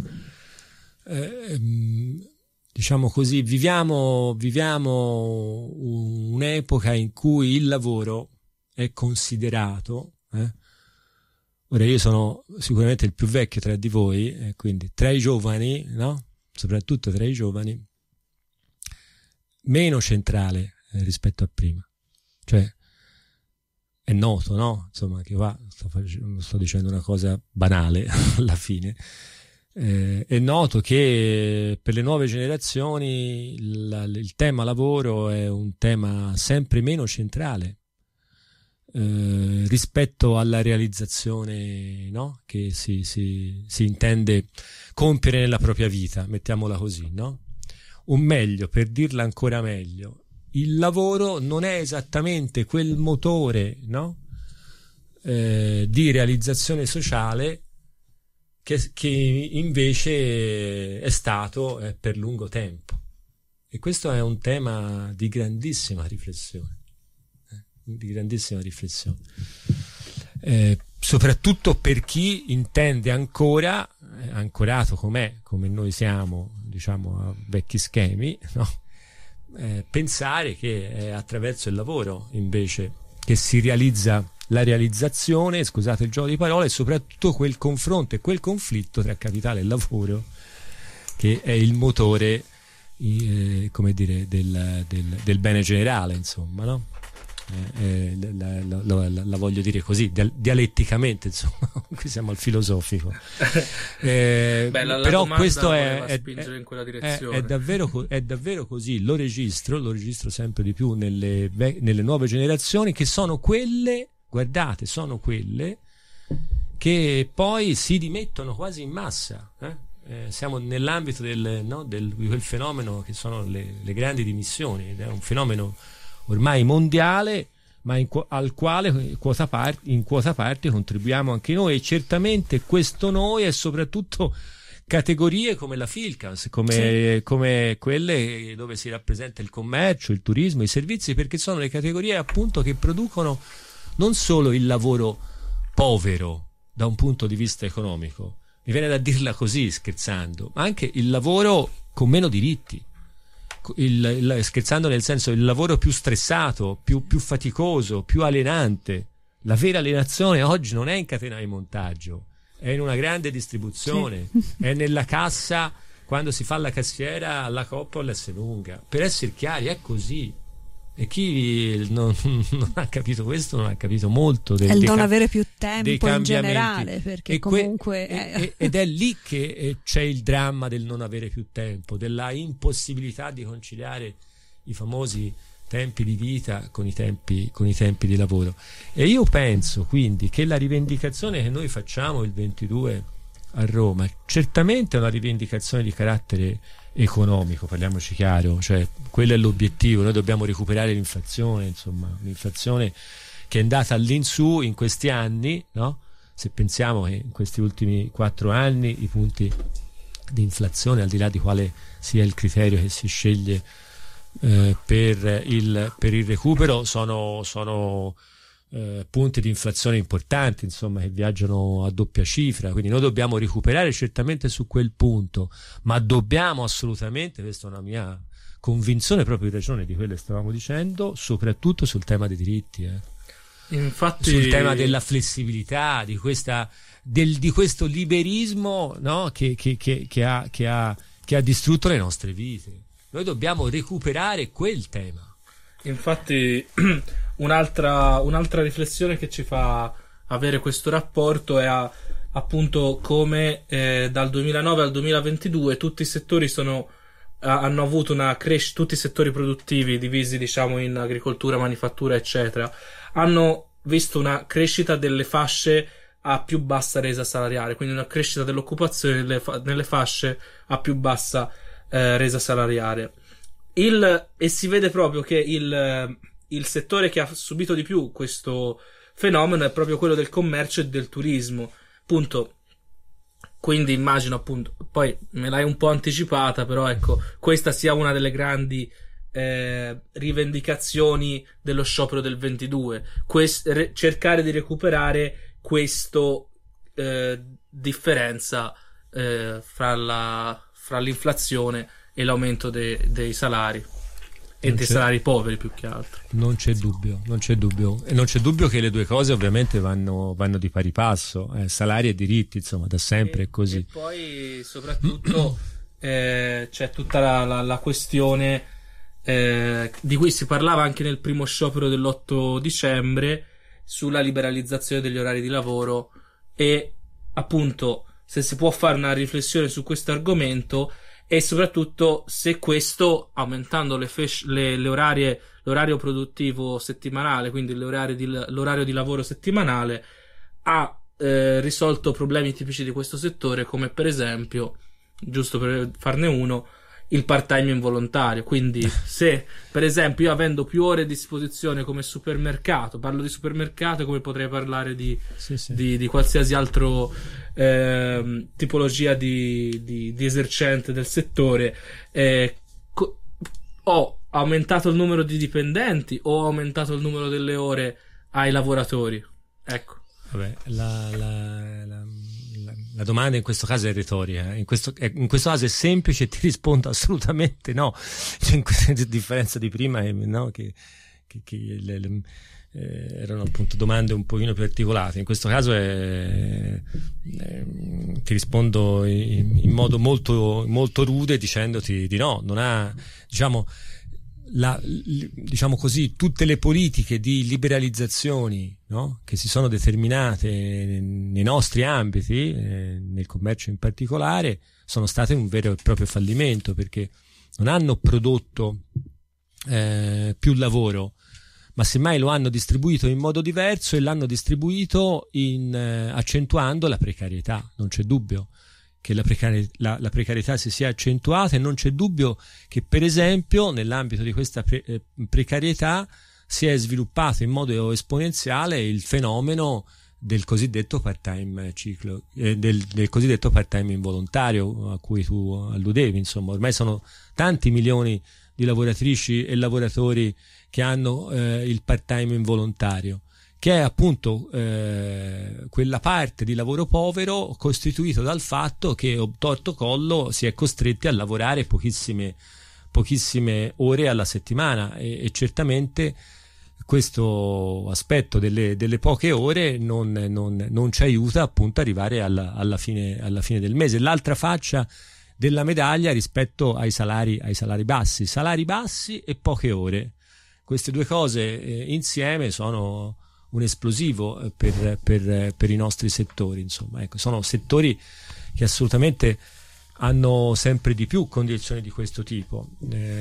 eh, diciamo così, viviamo, viviamo un'epoca in cui il lavoro è considerato, eh? Ora io sono sicuramente il più vecchio tra di voi, eh, quindi tra i giovani, no? Soprattutto tra i giovani, meno centrale eh, rispetto a prima. Cioè è noto, no? Insomma, che qua sto, facendo, sto dicendo una cosa banale alla fine. Eh, è noto che per le nuove generazioni la, il tema lavoro è un tema sempre meno centrale. eh, rispetto alla realizzazione, no? Che si, si, si intende compiere nella propria vita, mettiamola così, no? Un meglio, per dirla ancora meglio, il lavoro non è esattamente quel motore, no? Eh, di realizzazione sociale che, che invece è stato eh, per lungo tempo. E questo è un tema di grandissima riflessione, eh, di grandissima riflessione, eh, soprattutto per chi intende ancora, eh, ancorato com'è, come noi siamo, diciamo, a vecchi schemi, no? Eh, pensare che è attraverso il lavoro invece che si realizza la realizzazione, scusate il gioco di parole, e soprattutto quel confronto e quel conflitto tra capitale e lavoro che è il motore, eh, come dire, del, del, del bene generale, insomma, no? Eh, eh, la, la, la, la, la voglio dire così, dialetticamente, insomma, qui siamo al filosofico. Eh, Beh, la, la però questo è, è, in quella è, è, davvero, è davvero così, lo registro, lo registro sempre di più nelle, nelle nuove generazioni, che sono quelle, guardate, sono quelle che poi si dimettono quasi in massa, eh? Eh, siamo nell'ambito del, no, del, di quel fenomeno che sono le, le grandi dimissioni, ed è un fenomeno ormai mondiale, ma in, al quale quota part, in quota parte contribuiamo anche noi, e certamente questo noi è soprattutto categorie come la Filcans, come, sì. come quelle dove si rappresenta il commercio, il turismo, i servizi, perché sono le categorie appunto che producono non solo il lavoro povero da un punto di vista economico, mi viene da dirla così scherzando, ma anche il lavoro con meno diritti. Il, il, scherzando nel senso, il lavoro più stressato, più, più faticoso, più alienante. La vera alienazione oggi non è in catena di montaggio, è in una grande distribuzione, sì. È nella cassa, quando si fa la cassiera alla Coop o all'Esselunga. Per essere chiari è così, e chi non, non ha capito questo non ha capito molto del, è il non ca- avere più tempo in generale, perché e comunque que- è... e, ed è lì che c'è il dramma del non avere più tempo, della impossibilità di conciliare i famosi tempi di vita con i tempi, con i tempi di lavoro. E io penso quindi che la rivendicazione che noi facciamo il ventidue a Roma certamente è una rivendicazione di carattere economico, parliamoci chiaro, cioè quello è l'obiettivo. Noi dobbiamo recuperare l'inflazione, insomma, l'inflazione che è andata all'insù in questi anni, no? Se pensiamo che in questi ultimi quattro anni i punti di inflazione, al di là di quale sia il criterio che si sceglie eh, per il per il recupero, sono sono Eh, punti di inflazione importanti, insomma, che viaggiano a doppia cifra, quindi noi dobbiamo recuperare certamente su quel punto, ma dobbiamo assolutamente, questa è una mia convinzione proprio in ragione di quello che stavamo dicendo, soprattutto sul tema dei diritti, eh. Infatti... sul tema della flessibilità, di questa del, di questo liberismo, no? che, che, che, che, ha, che, ha, che ha distrutto le nostre vite. Noi dobbiamo recuperare quel tema. Infatti un'altra, un'altra riflessione che ci fa avere questo rapporto è a, appunto come eh, dal duemilanove al duemilaventidue tutti i settori sono a, hanno avuto una crescita, tutti i settori produttivi divisi, diciamo, in agricoltura, manifattura, eccetera, hanno visto una crescita delle fasce a più bassa resa salariale, quindi una crescita dell'occupazione nelle, fa- nelle fasce a più bassa eh, resa salariale. Il, e si vede proprio che il, il settore che ha subito di più questo fenomeno è proprio quello del commercio e del turismo, appunto. Quindi immagino, appunto, poi me l'hai un po' anticipata, però ecco, questa sia una delle grandi eh, rivendicazioni dello sciopero del ventidue, Quest, re, cercare di recuperare questo eh, differenza eh, fra, la, fra l'inflazione e l'aumento de, dei salari e non dei c'è, salari poveri, più che altro. Non c'è dubbio, non c'è dubbio. E non c'è dubbio che le due cose ovviamente vanno, vanno di pari passo, eh, salari e diritti, insomma, da sempre e, è così. E poi soprattutto eh, c'è tutta la, la, la questione eh, di cui si parlava anche nel primo sciopero dell'otto dicembre sulla liberalizzazione degli orari di lavoro, e appunto, se si può fare una riflessione su questo argomento, e soprattutto se questo, aumentando le, fesh, le, le orarie, l'orario produttivo settimanale, quindi l'orario di, l'orario di lavoro settimanale, ha eh, risolto problemi tipici di questo settore, come per esempio, giusto per farne uno, il part-time involontario. Quindi se per esempio io avendo più ore a disposizione come supermercato, parlo di supermercato come potrei parlare di, sì, sì. di, di qualsiasi altro eh, tipologia di, di, di esercente del settore, eh, co- ho aumentato il numero di dipendenti o ho aumentato il numero delle ore ai lavoratori? Ecco. Vabbè, la, la, la, la, la domanda in questo caso è retorica, in questo, in questo caso è semplice e ti rispondo assolutamente no, cioè, a differenza di prima, no, che, che, che le, le, eh, erano appunto domande un pochino più articolate. In questo caso è, è, ti rispondo in, in modo molto, molto rude dicendoti di no, non ha, diciamo, La, diciamo così, tutte le politiche di liberalizzazioni, no, che si sono determinate nei nostri ambiti, eh, nel commercio in particolare, sono state un vero e proprio fallimento, perché non hanno prodotto eh, più lavoro, ma semmai lo hanno distribuito in modo diverso e l'hanno distribuito in, eh, accentuando la precarietà. Non c'è dubbio che la, precari- la, la precarietà si sia accentuata, e non c'è dubbio che per esempio nell'ambito di questa pre- eh, precarietà si è sviluppato in modo esponenziale il fenomeno del cosiddetto part-time ciclo, eh, del, del cosiddetto part-time involontario a cui tu alludevi. Insomma, ormai sono tanti milioni di lavoratrici e lavoratori che hanno eh, il part-time involontario, che è appunto eh, quella parte di lavoro povero costituito dal fatto che obtorto collo si è costretti a lavorare pochissime, pochissime ore alla settimana, e, e certamente questo aspetto delle, delle poche ore non, non, non ci aiuta appunto ad arrivare alla, alla, fine, alla fine del mese. L'altra faccia della medaglia rispetto ai salari, ai salari bassi, salari bassi e poche ore, queste due cose eh, insieme sono un esplosivo per, per, per i nostri settori. Insomma, ecco, sono settori che assolutamente hanno sempre di più condizioni di questo tipo,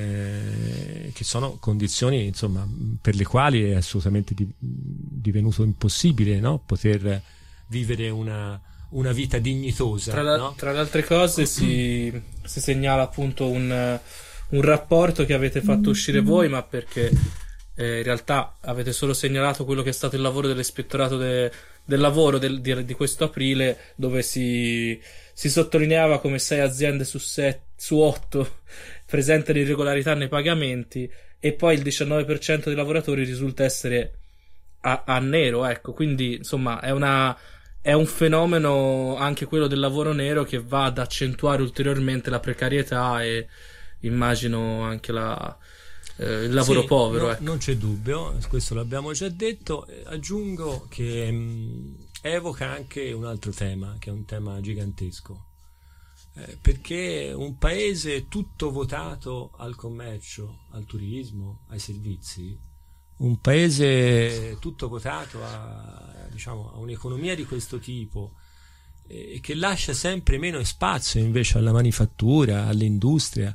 eh, che sono condizioni, insomma, per le quali è assolutamente di, divenuto impossibile, no? Poter vivere una, una vita dignitosa. Tra, la, no? tra le altre cose si, si segnala appunto un, un rapporto che avete fatto uscire voi, ma perché Eh, in realtà avete solo segnalato quello che è stato il lavoro dell'ispettorato de, del lavoro del, di, di questo aprile, dove si, si sottolineava come sei aziende su, set, su otto presentano irregolarità nei pagamenti, e poi il diciannove per cento dei lavoratori risulta essere a, a nero. Ecco, quindi insomma è una è un fenomeno anche quello del lavoro nero che va ad accentuare ulteriormente la precarietà e immagino anche la Eh, il lavoro sì, povero. no, ecco. Non c'è dubbio, questo l'abbiamo già detto. Eh, aggiungo che mh, evoca anche un altro tema, che è un tema gigantesco, eh, perché un paese tutto votato al commercio, al turismo, ai servizi, un paese tutto votato a, diciamo, a un'economia di questo tipo, e eh, che lascia sempre meno spazio invece alla manifattura, all'industria,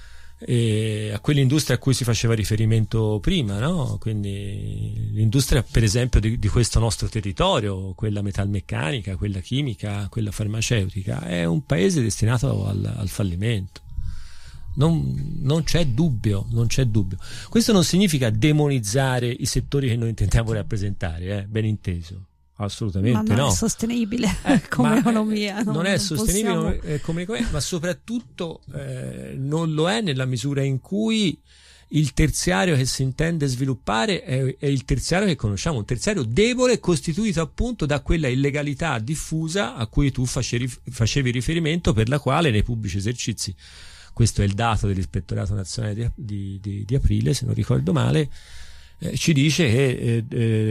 e a quell'industria a cui si faceva riferimento prima, no? Quindi l'industria per esempio di, di questo nostro territorio, quella metalmeccanica, quella chimica, quella farmaceutica, è un paese destinato al, al fallimento. Non, non c'è dubbio, non c'è dubbio. Questo non significa demonizzare i settori che noi intendiamo rappresentare, eh? Ben inteso. Assolutamente no. Ma non no. è sostenibile eh, come ma, economia. Eh, non, non è non sostenibile possiamo... come, come economia, ma soprattutto eh, non lo è nella misura in cui il terziario che si intende sviluppare è, è il terziario che conosciamo, un terziario debole costituito appunto da quella illegalità diffusa a cui tu facevi, facevi riferimento, per la quale nei pubblici esercizi, questo è il dato dell'Ispettorato Nazionale di, di, di, di aprile, se non ricordo male, Eh, ci dice che eh,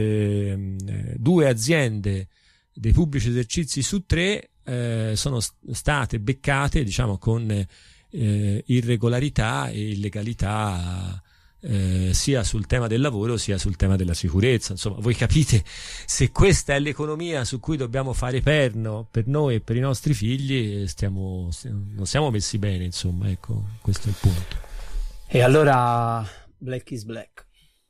eh, due aziende dei pubblici esercizi su tre eh, sono state beccate, diciamo, con eh, irregolarità e illegalità eh, sia sul tema del lavoro sia sul tema della sicurezza. Insomma, voi capite, se questa è l'economia su cui dobbiamo fare perno per noi e per i nostri figli, stiamo, non siamo messi bene, insomma, ecco, questo è il punto. E allora Black is Black.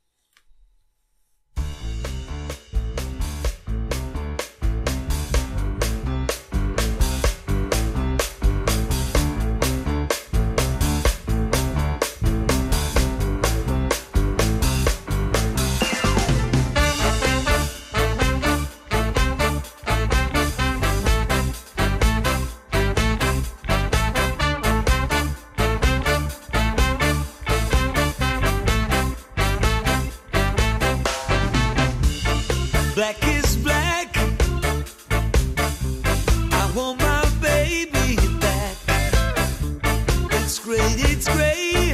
Black is black. I want my baby back. It's great, it's great.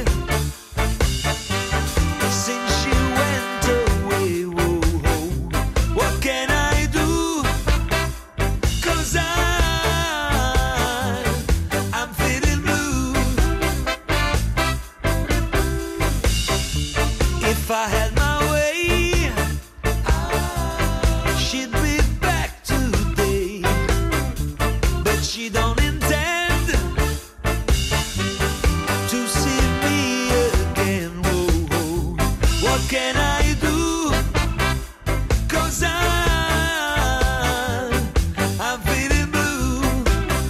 Since she went away, whoa, whoa. What can I do? 'Cause I, I'm feeling blue. If I had my way, she'd be back today, but she don't intend to see me again. Whoa, whoa. What can I do? 'Cause I, I'm feeling blue.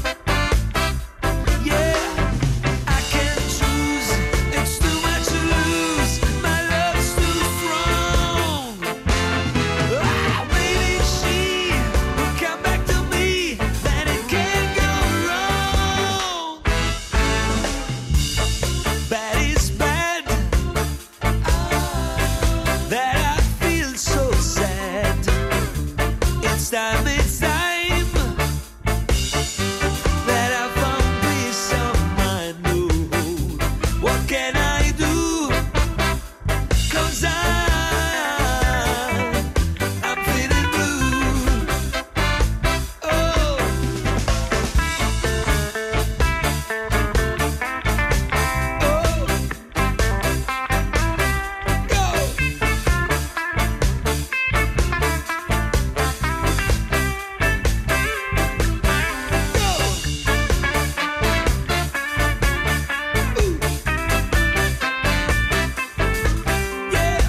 Yeah, I can't choose, it's too much to lose. My love's too strong. Ah, maybe she will come back to me, then it can't go wrong. Bad is bad. Ah, that I feel so sad. It's time, it's time that I found peace of mind. Oh, what can I do? 'Cause I, I'm feeling blue. Oh, oh, yeah.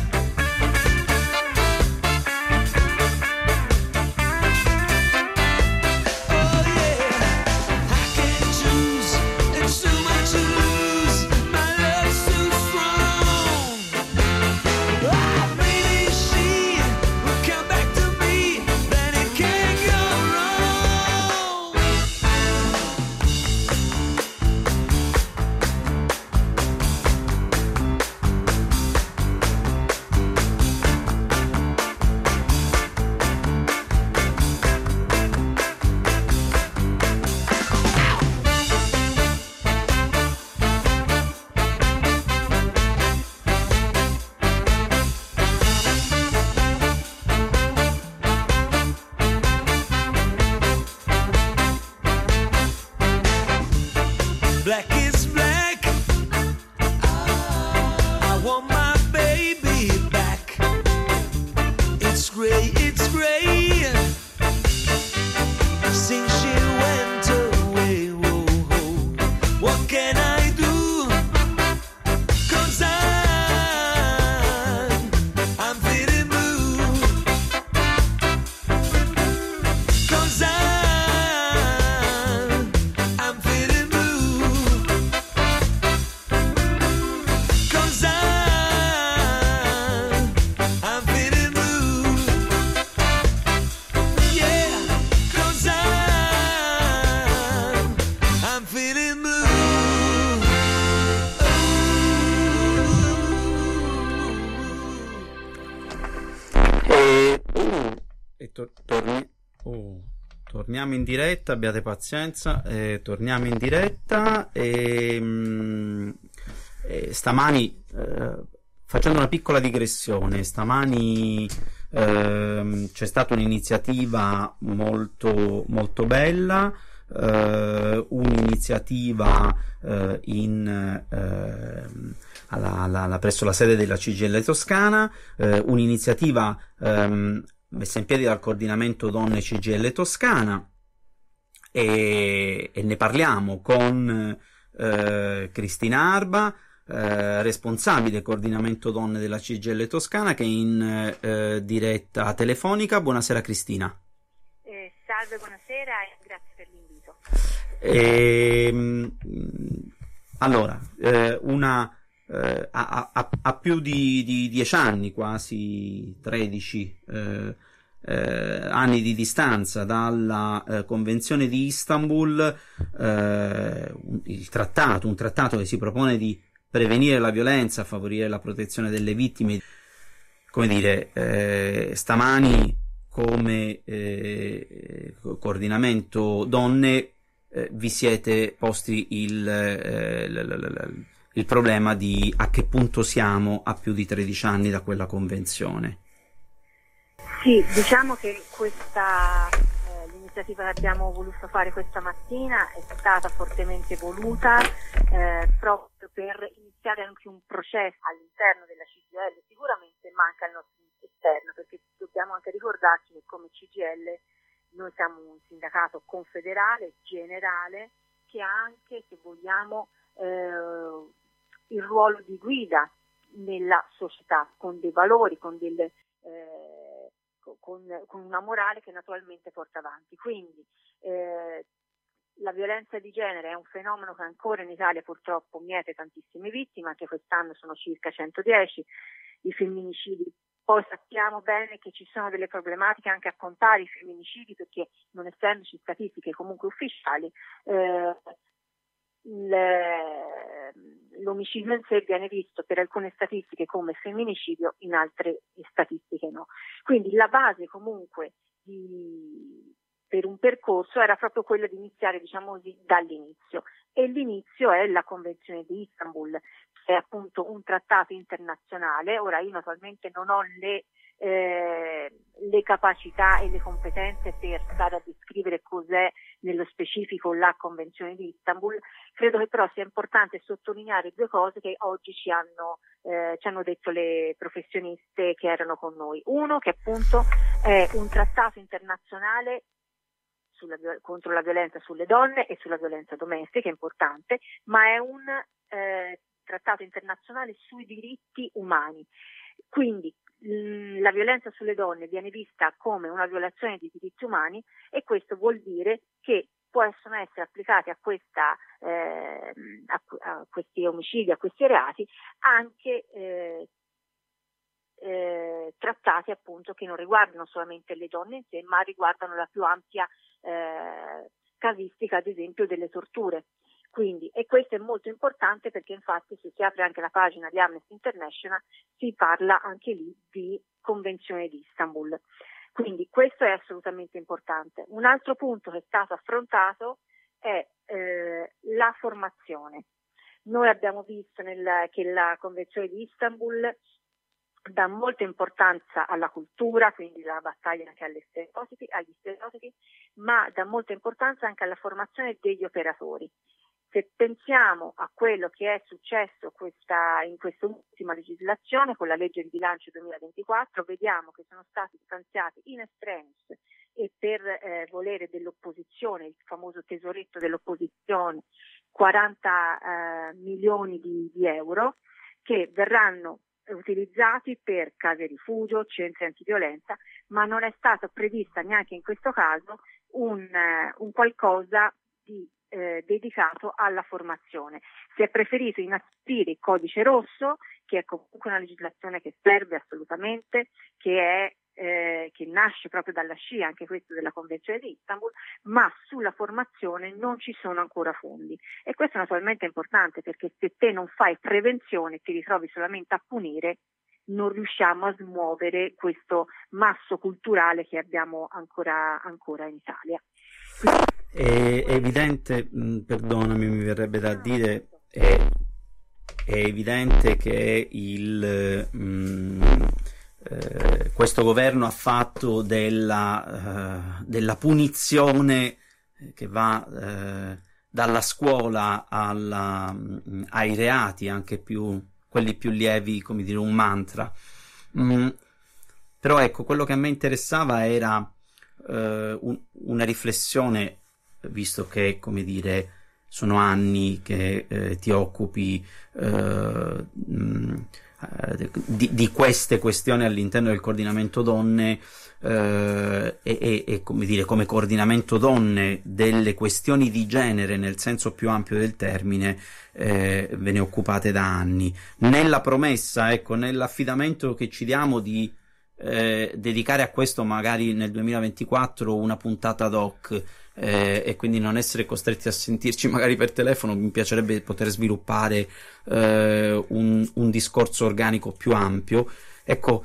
Oh yeah, I can't choose, it's too much to lose. My love's too strong. Ah, maybe she will come back to me, then it can't go wrong. Black is black. I want my baby back. It's gray, it's gray. Since she went away, whoa, whoa. What can I do? 'Cause I, I'm feeling blue. 'Cause I, I'm feeling blue. 'Cause I, I'm feeling blue. Yeah, 'cause I, I'm feeling blue. E, e tor- torni- oh, torniamo in diretta, abbiate pazienza, eh, torniamo in diretta e, mm, e stamani, eh, facendo una piccola digressione, stamani ehm, c'è stata un'iniziativa molto, molto bella eh, un'iniziativa eh, in, eh, alla, alla, alla- presso la sede della C G I L Toscana, eh, un'iniziativa ehm, messa in piedi dal coordinamento Donne C G I L Toscana, e, e ne parliamo con eh, Cristina Arba, eh, responsabile coordinamento donne della C G I L Toscana, che è in eh, diretta telefonica. Buonasera Cristina. Eh, salve, buonasera e grazie per l'invito. Ehm, allora, eh, una eh, a, a- a più di, di dieci anni, quasi tredici eh, eh, anni di distanza dalla eh, Convenzione di Istanbul, eh, un- il trattato, un trattato che si propone di prevenire la violenza, favorire la protezione delle vittime. Come dire, eh, stamani come eh, co- coordinamento donne eh, vi siete posti il, eh, l- l- l- il problema di a che punto siamo a più di tredici anni da quella convenzione. Sì, diciamo che questa eh, l'iniziativa che abbiamo voluto fare questa mattina è stata fortemente voluta eh, proprio per iniziare anche un processo all'interno della C G I L. Sicuramente manca il nostro esterno, perché dobbiamo anche ricordarci che come C G I L noi siamo un sindacato confederale, generale, che ha anche, se vogliamo, eh, il ruolo di guida nella società, con dei valori, con delle eh, con, con una morale che naturalmente porta avanti. Quindi eh, la violenza di genere è un fenomeno che ancora in Italia purtroppo miete tantissime vittime, anche quest'anno sono circa centodieci i femminicidi. Poi sappiamo bene che ci sono delle problematiche anche a contare i femminicidi, perché non essendoci statistiche comunque ufficiali, eh, il- l'omicidio in sé viene visto per alcune statistiche come femminicidio, in altre statistiche no. Quindi la base comunque di, per un percorso era proprio quella di iniziare, diciamo così, dall'inizio, e l'inizio è la Convenzione di Istanbul, che è appunto un trattato internazionale. Ora io naturalmente non ho le eh, le capacità e le competenze per stare a descrivere cos'è nello specifico la Convenzione di Istanbul. Credo che però sia importante sottolineare due cose che oggi ci hanno, eh, ci hanno detto le professioniste che erano con noi. Uno, che appunto è un trattato internazionale sulla, contro la violenza sulle donne e sulla violenza domestica, importante, ma è un eh, trattato internazionale sui diritti umani. Quindi mh, la violenza sulle donne viene vista come una violazione dei diritti umani, e questo vuol dire che possono essere applicati a, questa, eh, a, a questi omicidi, a questi reati, anche eh, eh, trattati appunto che non riguardano solamente le donne in sé, ma riguardano la più ampia eh, casistica, ad esempio, delle torture. Quindi, e questo è molto importante perché infatti se si apre anche la pagina di Amnesty International si parla anche lì di Convenzione di Istanbul. Quindi questo è assolutamente importante. Un altro punto che è stato affrontato è eh, la formazione. Noi abbiamo visto nel, che la Convenzione di Istanbul dà molta importanza alla cultura, quindi la battaglia anche alle stereotipi, agli stereotipi, ma dà molta importanza anche alla formazione degli operatori. Se pensiamo a quello che è successo questa, in questa ultima legislazione con la legge di bilancio duemilaventiquattro, vediamo che sono stati stanziati in extremis e per eh, volere dell'opposizione, il famoso tesoretto dell'opposizione, quaranta eh, milioni di, di euro che verranno utilizzati per case rifugio, centri antiviolenza, ma non è stata prevista neanche in questo caso un, eh, un qualcosa di Eh, dedicato alla formazione. Si è preferito inasprire il codice rosso, che è comunque una legislazione che serve assolutamente, che è eh, che nasce proprio dalla scia, anche questo della Convenzione di Istanbul, ma sulla formazione non ci sono ancora fondi. E questo naturalmente è importante, perché se te non fai prevenzione, ti ritrovi solamente a punire, non riusciamo a smuovere questo masso culturale che abbiamo ancora, ancora in Italia. È evidente, mh, perdonami, mi verrebbe da dire, è, è evidente che il, mh, eh, questo governo ha fatto della, uh, della punizione che va eh, dalla scuola alla, mh, ai reati, anche più quelli più lievi, come dire, un mantra. Mm, però ecco, quello che a me interessava era eh, un, una riflessione, visto che, come dire, sono anni che eh, ti occupi eh, mh, di, di queste questioni all'interno del coordinamento donne eh, e, e, e come dire, come coordinamento donne delle questioni di genere nel senso più ampio del termine, eh, ve ne occupate da anni, nella promessa, ecco, nell'affidamento che ci diamo di eh, dedicare a questo magari nel duemilaventiquattro una puntata ad hoc, eh, e quindi non essere costretti a sentirci magari per telefono. Mi piacerebbe poter sviluppare eh, un, un discorso organico più ampio. Ecco,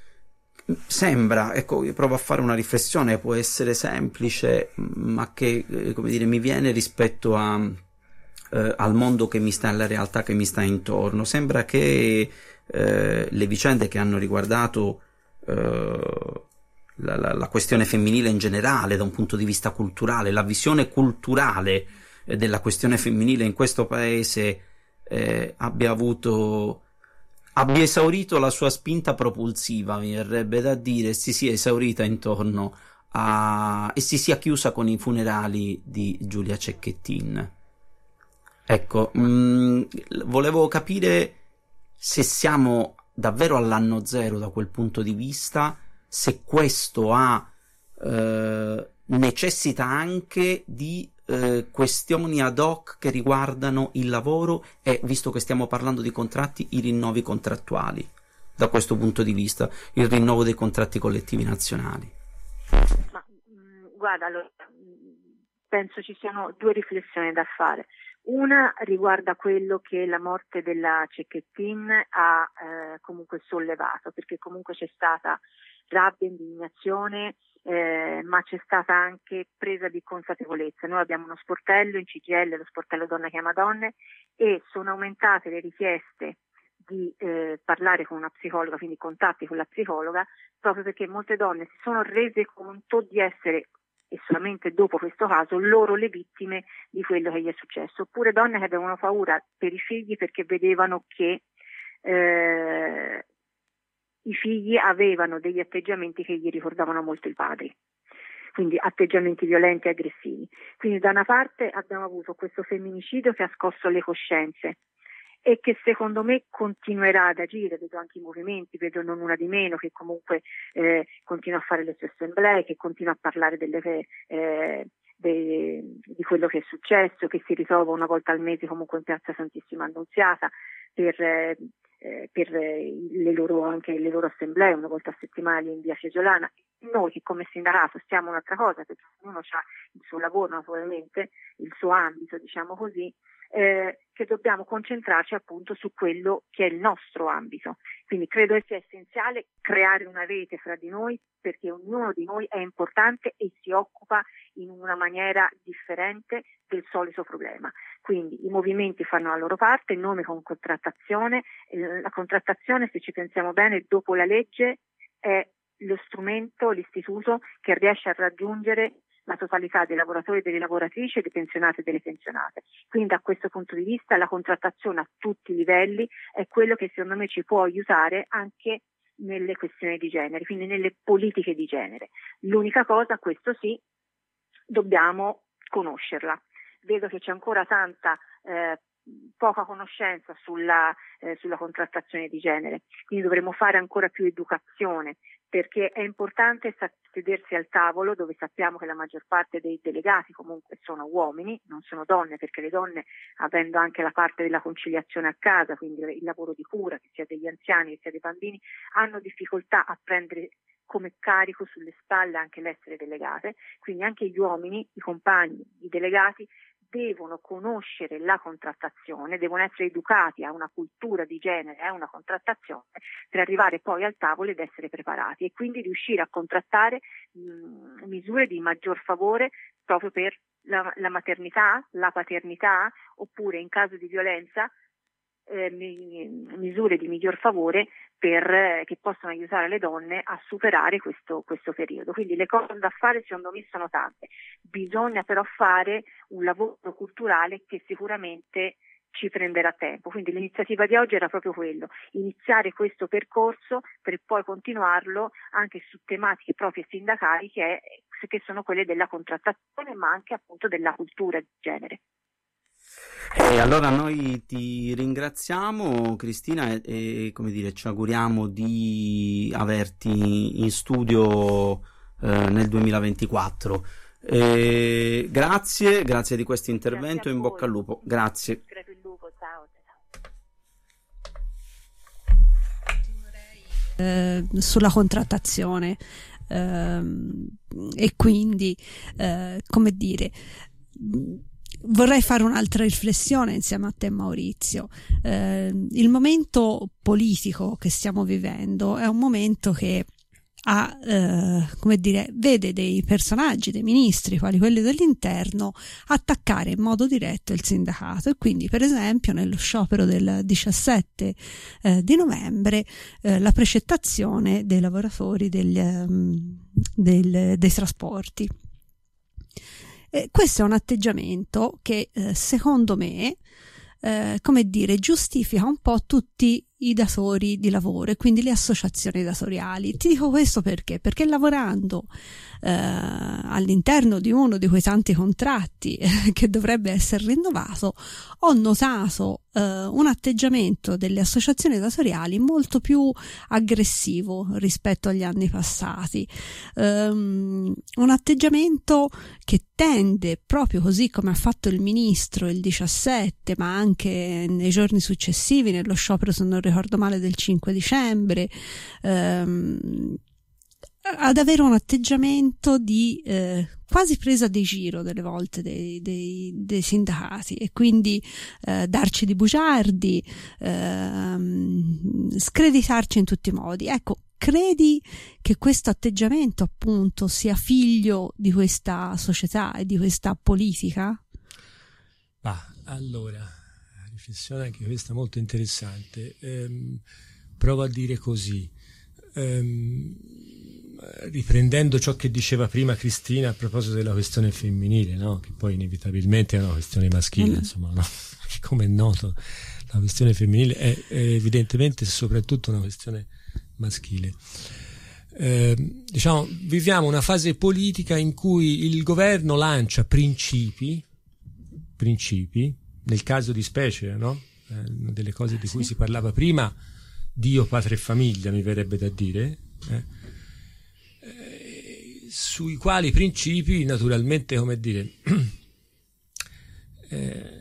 sembra, ecco, io provo a fare una riflessione, può essere semplice, ma che, eh, come dire, mi viene rispetto a, eh, al mondo che mi sta, alla realtà che mi sta intorno. Sembra che eh, le vicende che hanno riguardato eh, La, la, la questione femminile in generale, da un punto di vista culturale, la visione culturale eh, della questione femminile in questo paese eh, abbia avuto, abbia esaurito la sua spinta propulsiva, mi verrebbe da dire, si sia esaurita intorno a e si sia chiusa con i funerali di Giulia Cecchettin. Ecco, mh, volevo capire se siamo davvero all'anno zero da quel punto di vista, se questo ha eh, necessita anche di eh, questioni ad hoc che riguardano il lavoro e, visto che stiamo parlando di contratti, i rinnovi contrattuali. Da questo punto di vista, il rinnovo dei contratti collettivi nazionali. Ma, mh, guarda, allora, penso ci siano due riflessioni da fare. Una riguarda quello che la morte della Cecchettin ha eh, comunque sollevato, perché comunque c'è stata rabbia, indignazione, eh, ma c'è stata anche presa di consapevolezza. Noi abbiamo uno sportello in C G I L, lo sportello Donna Chiama Donne, e sono aumentate le richieste di eh, parlare con una psicologa, quindi contatti con la psicologa, proprio perché molte donne si sono rese conto di essere, e solamente dopo questo caso, loro le vittime di quello che gli è successo. Oppure donne che avevano paura per i figli perché vedevano che eh, i figli avevano degli atteggiamenti che gli ricordavano molto i padri, quindi atteggiamenti violenti e aggressivi. Quindi da una parte abbiamo avuto questo femminicidio che ha scosso le coscienze e che secondo me continuerà ad agire. Vedo anche i movimenti, vedo Non Una di Meno che comunque eh, continua a fare le sue assemblee, che continua a parlare delle, eh, de, di quello che è successo, che si ritrova una volta al mese comunque in Piazza Santissima Annunziata per, eh, per le loro, anche le loro assemblee, una volta a settimana in via Fiesgiolana. Noi che come sindacato stiamo un'altra cosa, perché ognuno ha il suo lavoro naturalmente, il suo ambito, diciamo così, Eh, che dobbiamo concentrarci appunto su quello che è il nostro ambito. Quindi credo che sia essenziale creare una rete fra di noi, perché ognuno di noi è importante e si occupa in una maniera differente del solito problema. Quindi i movimenti fanno la loro parte, nome con contrattazione. La contrattazione, se ci pensiamo bene, dopo la legge è lo strumento, l'istituto che riesce a raggiungere la totalità dei lavoratori e delle lavoratrici, dei pensionati e delle pensionate. Quindi da questo punto di vista la contrattazione a tutti i livelli è quello che secondo me ci può aiutare anche nelle questioni di genere, quindi nelle politiche di genere. L'unica cosa, questo sì, dobbiamo conoscerla. Vedo che c'è ancora tanta eh, poca conoscenza sulla, eh, sulla contrattazione di genere, quindi dovremo fare ancora più educazione, perché è importante sedersi al tavolo, dove sappiamo che la maggior parte dei delegati comunque sono uomini, non sono donne, perché le donne, avendo anche la parte della conciliazione a casa, quindi il lavoro di cura, che sia degli anziani, che sia dei bambini, hanno difficoltà a prendere come carico sulle spalle anche l'essere delegate. Quindi anche gli uomini, i compagni, i delegati devono conoscere la contrattazione, devono essere educati a una cultura di genere, a una contrattazione, per arrivare poi al tavolo ed essere preparati e quindi riuscire a contrattare mh, misure di maggior favore proprio per la, la maternità, la paternità, oppure in caso di violenza eh, mi- misure di miglior favore per, eh, che possono aiutare le donne a superare questo, questo periodo. Quindi le cose da fare secondo me sono tante, bisogna però fare un lavoro culturale che sicuramente ci prenderà tempo. Quindi l'iniziativa di oggi era proprio quello, iniziare questo percorso per poi continuarlo anche su tematiche proprie sindacali che, è, che sono quelle della contrattazione, ma anche appunto della cultura di genere. E allora noi ti ringraziamo, Cristina, e, e come dire, ci auguriamo di averti in studio eh, nel duemilaventiquattro. Eh, grazie, grazie di questo intervento, in bocca al lupo. Grazie. Crepe il lupo, ciao. ciao. Eh, sulla contrattazione ehm, e quindi eh, come dire, vorrei fare un'altra riflessione insieme a te, Maurizio. Eh, il momento politico che stiamo vivendo è un momento che ha, eh, come dire, vede dei personaggi, dei ministri, quali quelli dell'interno, attaccare in modo diretto il sindacato, e quindi per esempio nello sciopero del diciassette eh, di novembre eh, la precettazione dei lavoratori degli, um, del, dei trasporti. Eh, questo è un atteggiamento che eh, secondo me eh, come dire, giustifica un po' tutti i datori di lavoro e quindi le associazioni datoriali. Ti dico questo perché? Perché lavorando eh, all'interno di uno di quei tanti contratti eh, che dovrebbe essere rinnovato, ho notato eh, un atteggiamento delle associazioni datoriali molto più aggressivo rispetto agli anni passati, um, un atteggiamento che tende, proprio così come ha fatto il ministro il diciassette, ma anche nei giorni successivi, nello sciopero, se non ricordo male, del cinque dicembre, ehm, ad avere un atteggiamento di eh, quasi presa di giro delle volte dei, dei, dei sindacati, e quindi eh, darci di bugiardi, ehm, screditarci in tutti i modi. Ecco, credi che questo atteggiamento appunto sia figlio di questa società e di questa politica? Ah, allora, riflessione anche questa molto interessante. Ehm, provo a dire così, ehm, riprendendo ciò che diceva prima Cristina a proposito della questione femminile, no? Che poi inevitabilmente è una questione maschile, mm. insomma, no? Come è noto, la questione femminile è, è evidentemente soprattutto una questione maschile. Eh, diciamo, viviamo una fase politica in cui il governo lancia principi, principi, nel caso di specie, no? Eh, una delle cose di cui si parlava prima, Dio, patria e famiglia, mi verrebbe da dire, eh, eh, sui quali principi, naturalmente, come dire, eh,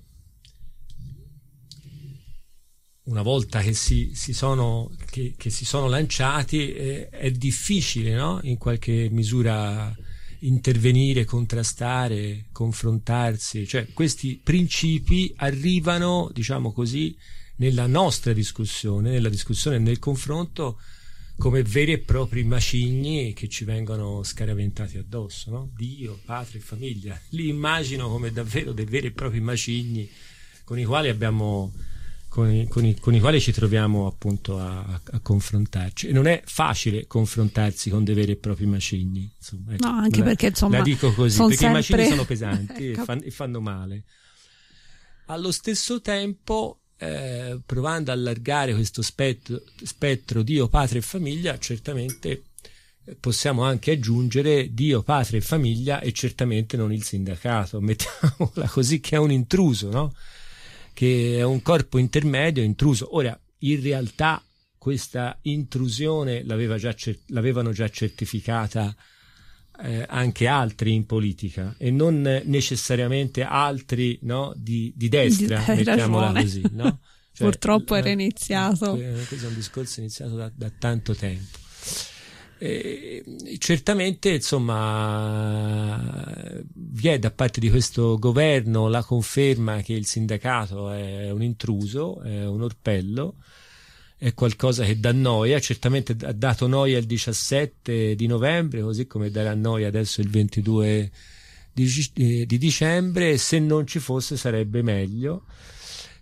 una volta che si, si sono che, che si sono lanciati, eh, è difficile, no? In qualche misura intervenire, contrastare, confrontarsi. Cioè, questi principi arrivano, diciamo così, nella nostra discussione, nella discussione e nel confronto, come veri e propri macigni che ci vengono scaraventati addosso, no? Dio, patria e famiglia. Li immagino come davvero dei veri e propri macigni con i quali abbiamo Con i, con, i, con i quali ci troviamo appunto a, a, a confrontarci, e non è facile confrontarsi con dei veri e propri macigni, insomma, ecco, no, anche la, perché insomma la dico così, perché sempre... i macigni sono pesanti ecco. e, fan, e fanno male. Allo stesso tempo, eh, provando a allargare questo spettro, spettro Dio, patria e famiglia, certamente possiamo anche aggiungere Dio, patria e famiglia, e certamente non il sindacato, mettiamola così, che è un intruso, no? Che è un corpo intermedio intruso. Ora, in realtà questa intrusione l'aveva già cer- l'avevano già certificata eh, anche altri in politica, e non necessariamente altri, no, di, di destra, Hai mettiamola ragione. così, no? Cioè, purtroppo era eh, iniziato eh, questo è un discorso iniziato da, da tanto tempo. Eh, certamente, insomma, vi è da parte di questo governo la conferma che il sindacato è un intruso, è un orpello, è qualcosa che dà noia. Certamente ha dato noia il diciassette di novembre, così come darà noia adesso il ventidue di, di dicembre. Se non ci fosse sarebbe meglio.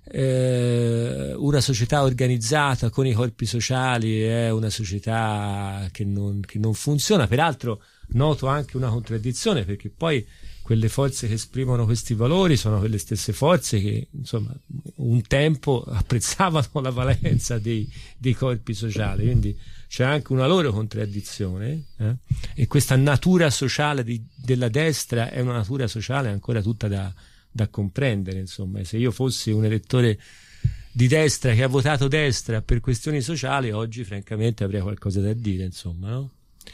eh, una società organizzata con i corpi sociali è una società che non, che non funziona. Peraltro noto anche una contraddizione, perché poi quelle forze che esprimono questi valori sono quelle stesse forze che, insomma, un tempo apprezzavano la valenza dei, dei corpi sociali, quindi c'è anche una loro contraddizione, eh? E questa natura sociale di, della destra è una natura sociale ancora tutta da, da comprendere, insomma. Se io fossi un elettore di destra che ha votato destra per questioni sociali, oggi francamente avrei qualcosa da dire, insomma, no?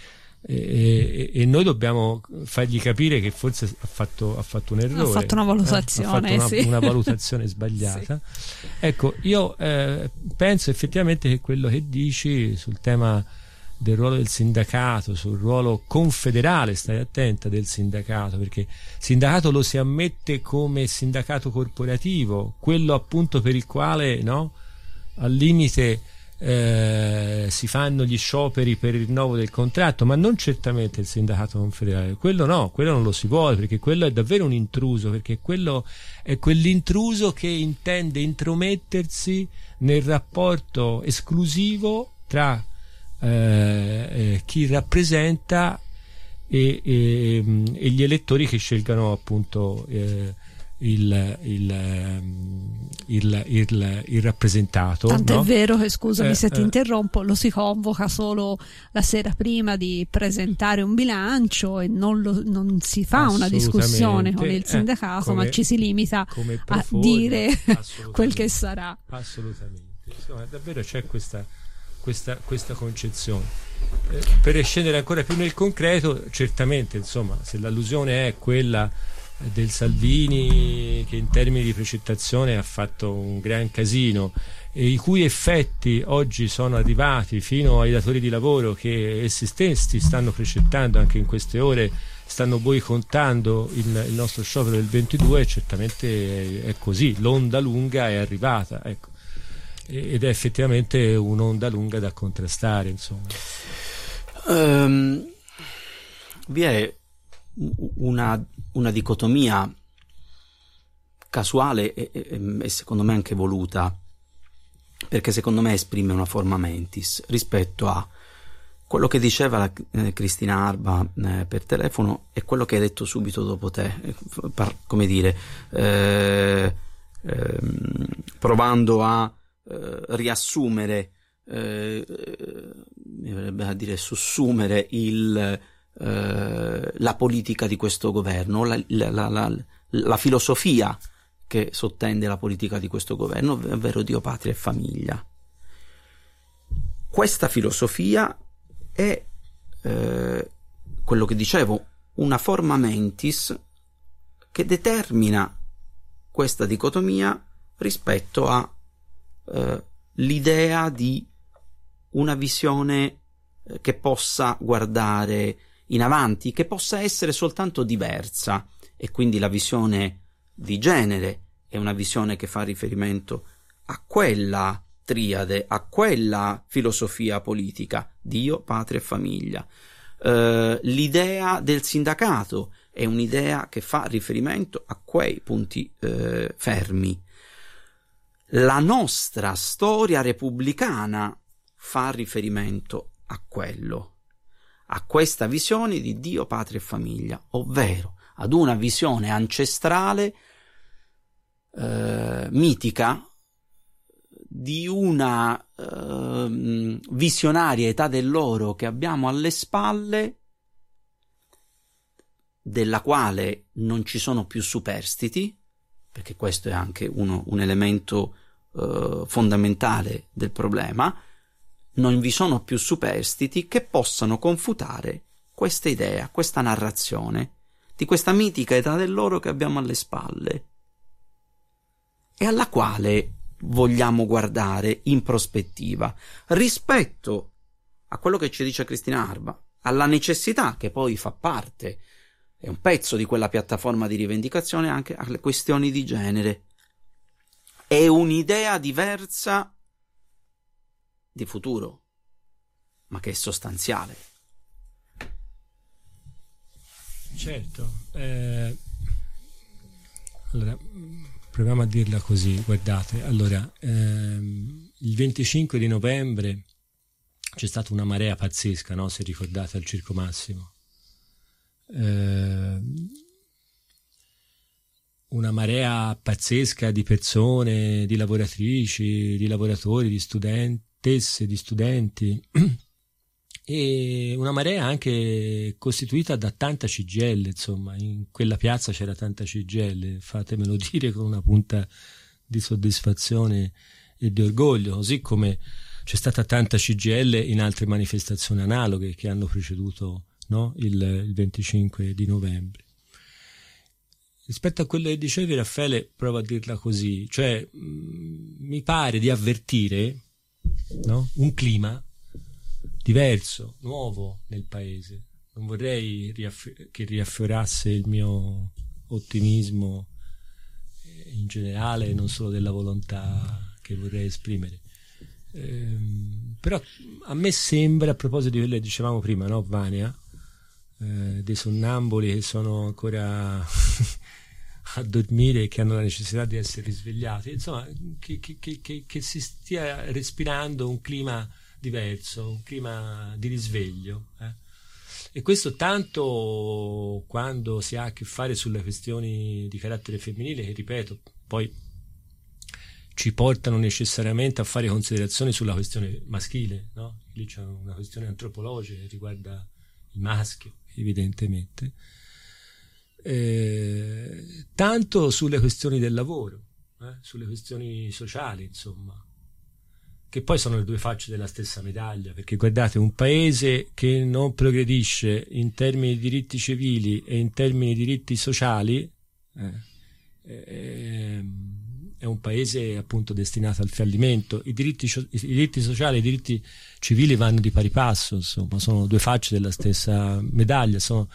E, e, e noi dobbiamo fargli capire che forse ha fatto, ha fatto un errore, ha fatto una valutazione, eh? ha fatto una, sì. una valutazione sbagliata. Sì. Ecco, io eh, penso effettivamente che quello che dici sul tema del ruolo del sindacato, sul ruolo confederale, stai attenta, del sindacato, perché sindacato lo si ammette come sindacato corporativo, quello appunto per il quale, no, al limite Eh, si fanno gli scioperi per il rinnovo del contratto, ma non certamente il sindacato confederale. Quello no, quello non lo si vuole, perché quello è davvero un intruso, perché quello è quell'intruso che intende intromettersi nel rapporto esclusivo tra eh, eh, chi rappresenta e, e, e gli elettori che scelgano appunto eh, Il, il, il, il, il rappresentato. Tanto no? è vero che, scusami eh, se ti eh. interrompo, lo si convoca solo la sera prima di presentare un bilancio e non, lo, non si fa una discussione con il sindacato, eh, come, ma ci si limita a forma, dire quel che sarà. Assolutamente. Insomma, davvero c'è questa, questa, questa concezione. Eh, per scendere ancora più nel concreto, certamente, insomma, se l'allusione è quella del Salvini che in termini di precettazione ha fatto un gran casino e i cui effetti oggi sono arrivati fino ai datori di lavoro che essi stessi stanno precettando, anche in queste ore stanno boicottando il, il nostro sciopero del ventidue, certamente è, è così, l'onda lunga è arrivata, ecco, ed è effettivamente un'onda lunga da contrastare, insomma. Um, vi è una, una dicotomia casuale e, e, e secondo me anche voluta, perché secondo me esprime una forma mentis rispetto a quello che diceva la, eh, Cristina Arba eh, per telefono e quello che hai detto subito dopo te, eh, par, come dire, eh, eh, provando a eh, riassumere, eh, mi verrebbe a dire sussumere il Uh, la politica di questo governo, la, la, la, la, la filosofia che sottende la politica di questo governo, ovvero Dio, patria e famiglia. Questa filosofia è uh, quello che dicevo, una forma mentis che determina questa dicotomia rispetto a uh, l'idea di una visione che possa guardare in avanti, che possa essere soltanto diversa, e quindi la visione di genere è una visione che fa riferimento a quella triade, a quella filosofia politica, Dio, patria e famiglia. Uh, l'idea del sindacato è un'idea che fa riferimento a quei punti uh, fermi. La nostra storia repubblicana fa riferimento a quello, a questa visione di Dio, patria e famiglia, ovvero ad una visione ancestrale, eh, mitica, di una eh, visionaria età dell'oro che abbiamo alle spalle, della quale non ci sono più superstiti, perché questo è anche uno, un elemento eh, fondamentale del problema. Non vi sono più superstiti che possano confutare questa idea, questa narrazione di questa mitica età dell'oro che abbiamo alle spalle e alla quale vogliamo guardare in prospettiva rispetto a quello che ci dice Cristina Arba, alla necessità che poi fa parte, è un pezzo di quella piattaforma di rivendicazione, anche alle questioni di genere. È un'idea diversa di futuro, ma che è sostanziale. Certo. Eh, allora, proviamo a dirla così, guardate, allora, ehm, il venticinque di novembre c'è stata una marea pazzesca, no? Se ricordate, al Circo Massimo. Eh, una marea pazzesca di persone, di lavoratrici, di lavoratori, di studentesse, di studenti e una marea anche costituita da tanta C G I L, insomma, in quella piazza c'era tanta C G I L, fatemelo dire con una punta di soddisfazione e di orgoglio, così come c'è stata tanta C G I L in altre manifestazioni analoghe che hanno preceduto, no? il, il venticinque di novembre. Rispetto a quello che dicevi, Raffaele, provo a dirla così, cioè mh, mi pare di avvertire, no? Un clima diverso, nuovo nel paese. Non vorrei riaff- che riaffiorasse il mio ottimismo in generale, non solo della volontà che vorrei esprimere. Ehm, però a me sembra, a proposito di quello che dicevamo prima, no, Vania, eh, dei sonnambuli che sono ancora a dormire e che hanno la necessità di essere risvegliati, insomma, che, che, che, che si stia respirando un clima diverso, un clima di risveglio, eh? E questo tanto quando si ha a che fare sulle questioni di carattere femminile, che ripeto, poi ci portano necessariamente a fare considerazioni sulla questione maschile, no? Lì c'è una questione antropologica che riguarda il maschio, evidentemente, eh, tanto sulle questioni del lavoro, eh? Sulle questioni sociali, insomma, che poi sono le due facce della stessa medaglia, perché guardate, un paese che non progredisce in termini di diritti civili e in termini di diritti sociali eh, eh, è un paese appunto destinato al fallimento. I diritti, i diritti sociali e i diritti civili vanno di pari passo, insomma, sono due facce della stessa medaglia, sono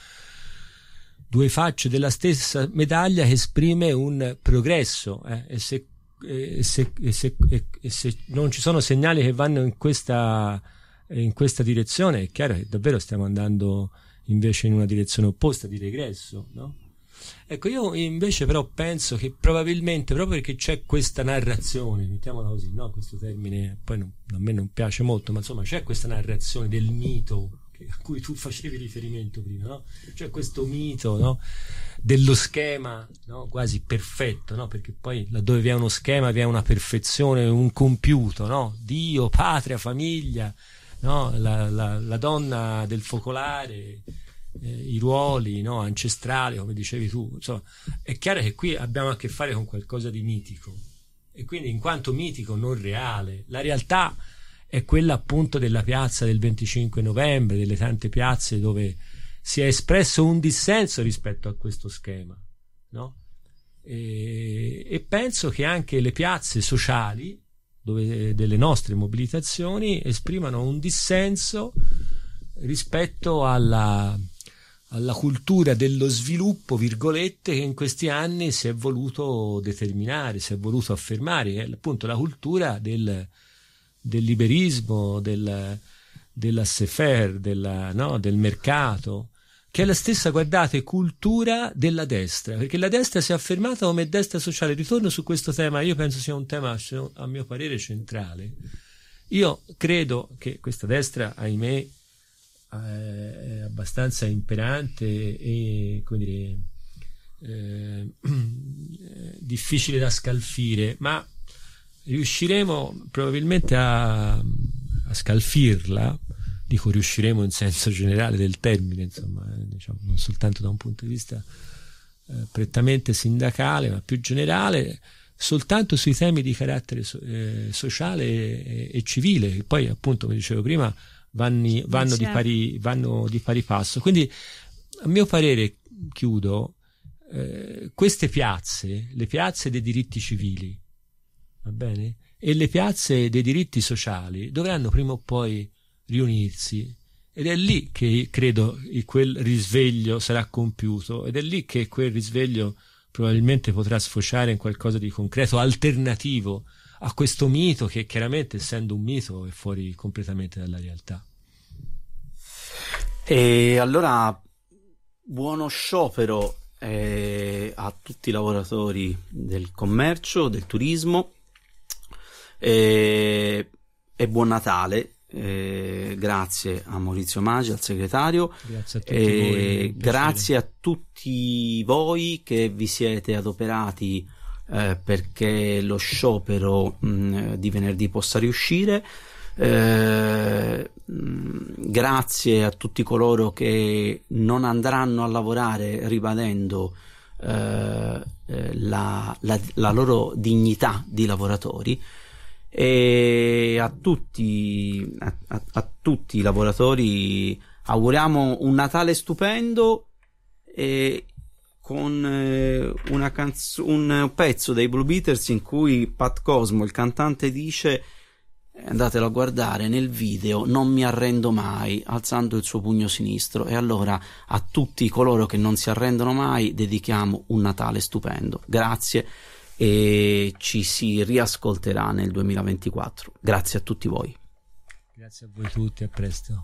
due facce della stessa medaglia che esprime un progresso, eh, e se E se, e, se, e se non ci sono segnali che vanno in questa, in questa direzione, è chiaro che davvero stiamo andando invece in una direzione opposta, di regresso, no? Ecco, io invece però penso che probabilmente proprio perché c'è questa narrazione, mettiamola così, no? Questo termine poi non, a me non piace molto, ma insomma c'è questa narrazione del mito a cui tu facevi riferimento prima, no? Cioè questo mito, no? Dello schema, no? Quasi perfetto, no? Perché poi laddove vi è uno schema vi è una perfezione, un compiuto, no? Dio, patria, famiglia, no? La, la, la donna del focolare, eh, i ruoli, no? Ancestrali, come dicevi tu, insomma, è chiaro che qui abbiamo a che fare con qualcosa di mitico, e quindi in quanto mitico non reale. La realtà è quella appunto della piazza del venticinque novembre, delle tante piazze dove si è espresso un dissenso rispetto a questo schema, no? E, e penso che anche le piazze sociali dove, delle nostre mobilitazioni esprimano un dissenso rispetto alla, alla cultura dello sviluppo, virgolette, che in questi anni si è voluto determinare, si è voluto affermare, che è appunto la cultura del del liberismo, del, della laissez-faire, della, no, del mercato, che è la stessa, guardate, cultura della destra, perché la destra si è affermata come destra sociale. Ritorno su questo tema, io penso sia un tema a mio parere centrale. Io credo che questa destra, ahimè, è abbastanza imperante e, come dire, eh, difficile da scalfire, ma riusciremo probabilmente a, a scalfirla, dico riusciremo in senso generale del termine, insomma, eh, diciamo, non soltanto da un punto di vista eh, prettamente sindacale, ma più generale, soltanto sui temi di carattere so, eh, sociale e, e civile, che poi appunto, come dicevo prima, vanno, vanno, di pari, vanno di pari passo. Quindi, a mio parere, chiudo, eh, queste piazze, le piazze dei diritti civili, va bene? E le piazze dei diritti sociali dovranno prima o poi riunirsi, ed è lì che credo quel risveglio sarà compiuto, ed è lì che quel risveglio probabilmente potrà sfociare in qualcosa di concreto, alternativo a questo mito che chiaramente, essendo un mito, è fuori completamente dalla realtà. E allora buono sciopero eh, a tutti i lavoratori del commercio, del turismo, eh, e buon Natale. Eh, grazie a Maurizio Maggi, al segretario, Grazie a tutti eh, voi, grazie a tutti voi che vi siete adoperati eh, perché lo sciopero mh, di venerdì possa riuscire. Eh, mh, grazie a tutti coloro che non andranno a lavorare, ribadendo eh, eh, la, la, la loro dignità di lavoratori. E a tutti a, a, a tutti i lavoratori auguriamo un Natale stupendo, e con eh, una canzo- un pezzo dei Blue Beaters in cui Pat Cosmo, il cantante, dice, andatelo a guardare nel video, non mi arrendo mai, alzando il suo pugno sinistro. E allora a tutti coloro che non si arrendono mai dedichiamo un Natale stupendo. Grazie, e ci si riascolterà nel duemilaventiquattro. Grazie a tutti voi. Grazie a voi tutti, a presto.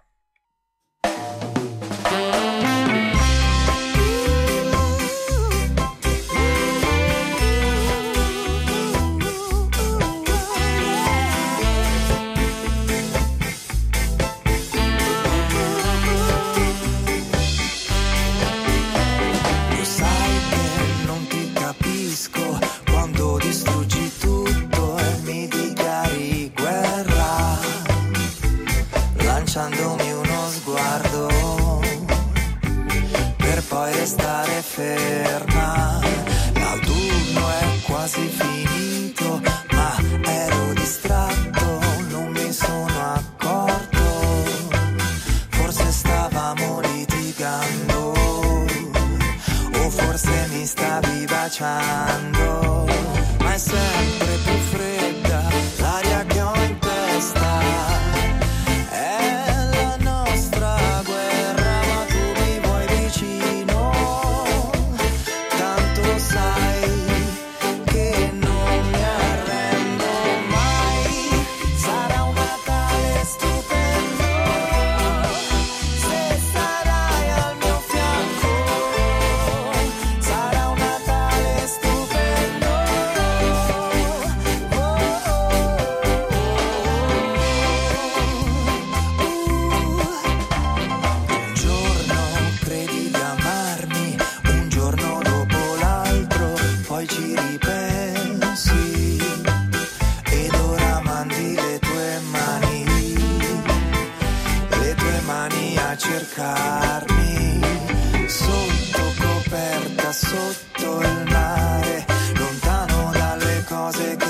Lo sai che non ti capisco quando distruggi tutto e mi dichiari guerra, lanciandomi uno sguardo per poi restare ferma. L'autunno è quasi finito, ma ero distratto, non mi sono accorto. Forse stavamo litigando, o forse mi stavi baciando. Ma è sempre più fredda l'aria che ho in testa. È la nostra guerra, ma tu mi vuoi vicino. Tanto sai che non mi arrendo mai. Sarà un Natale stupendo se sarai al mio fianco. Sarà un Natale stupendo. Oh, oh, oh. Un giorno credi di amarmi, un giorno dopo l'altro, poi ci ripensi ed ora mandi le tue mani, le tue mani a cercarmi, sotto coperta, sotto il mare, lontano dalle cose che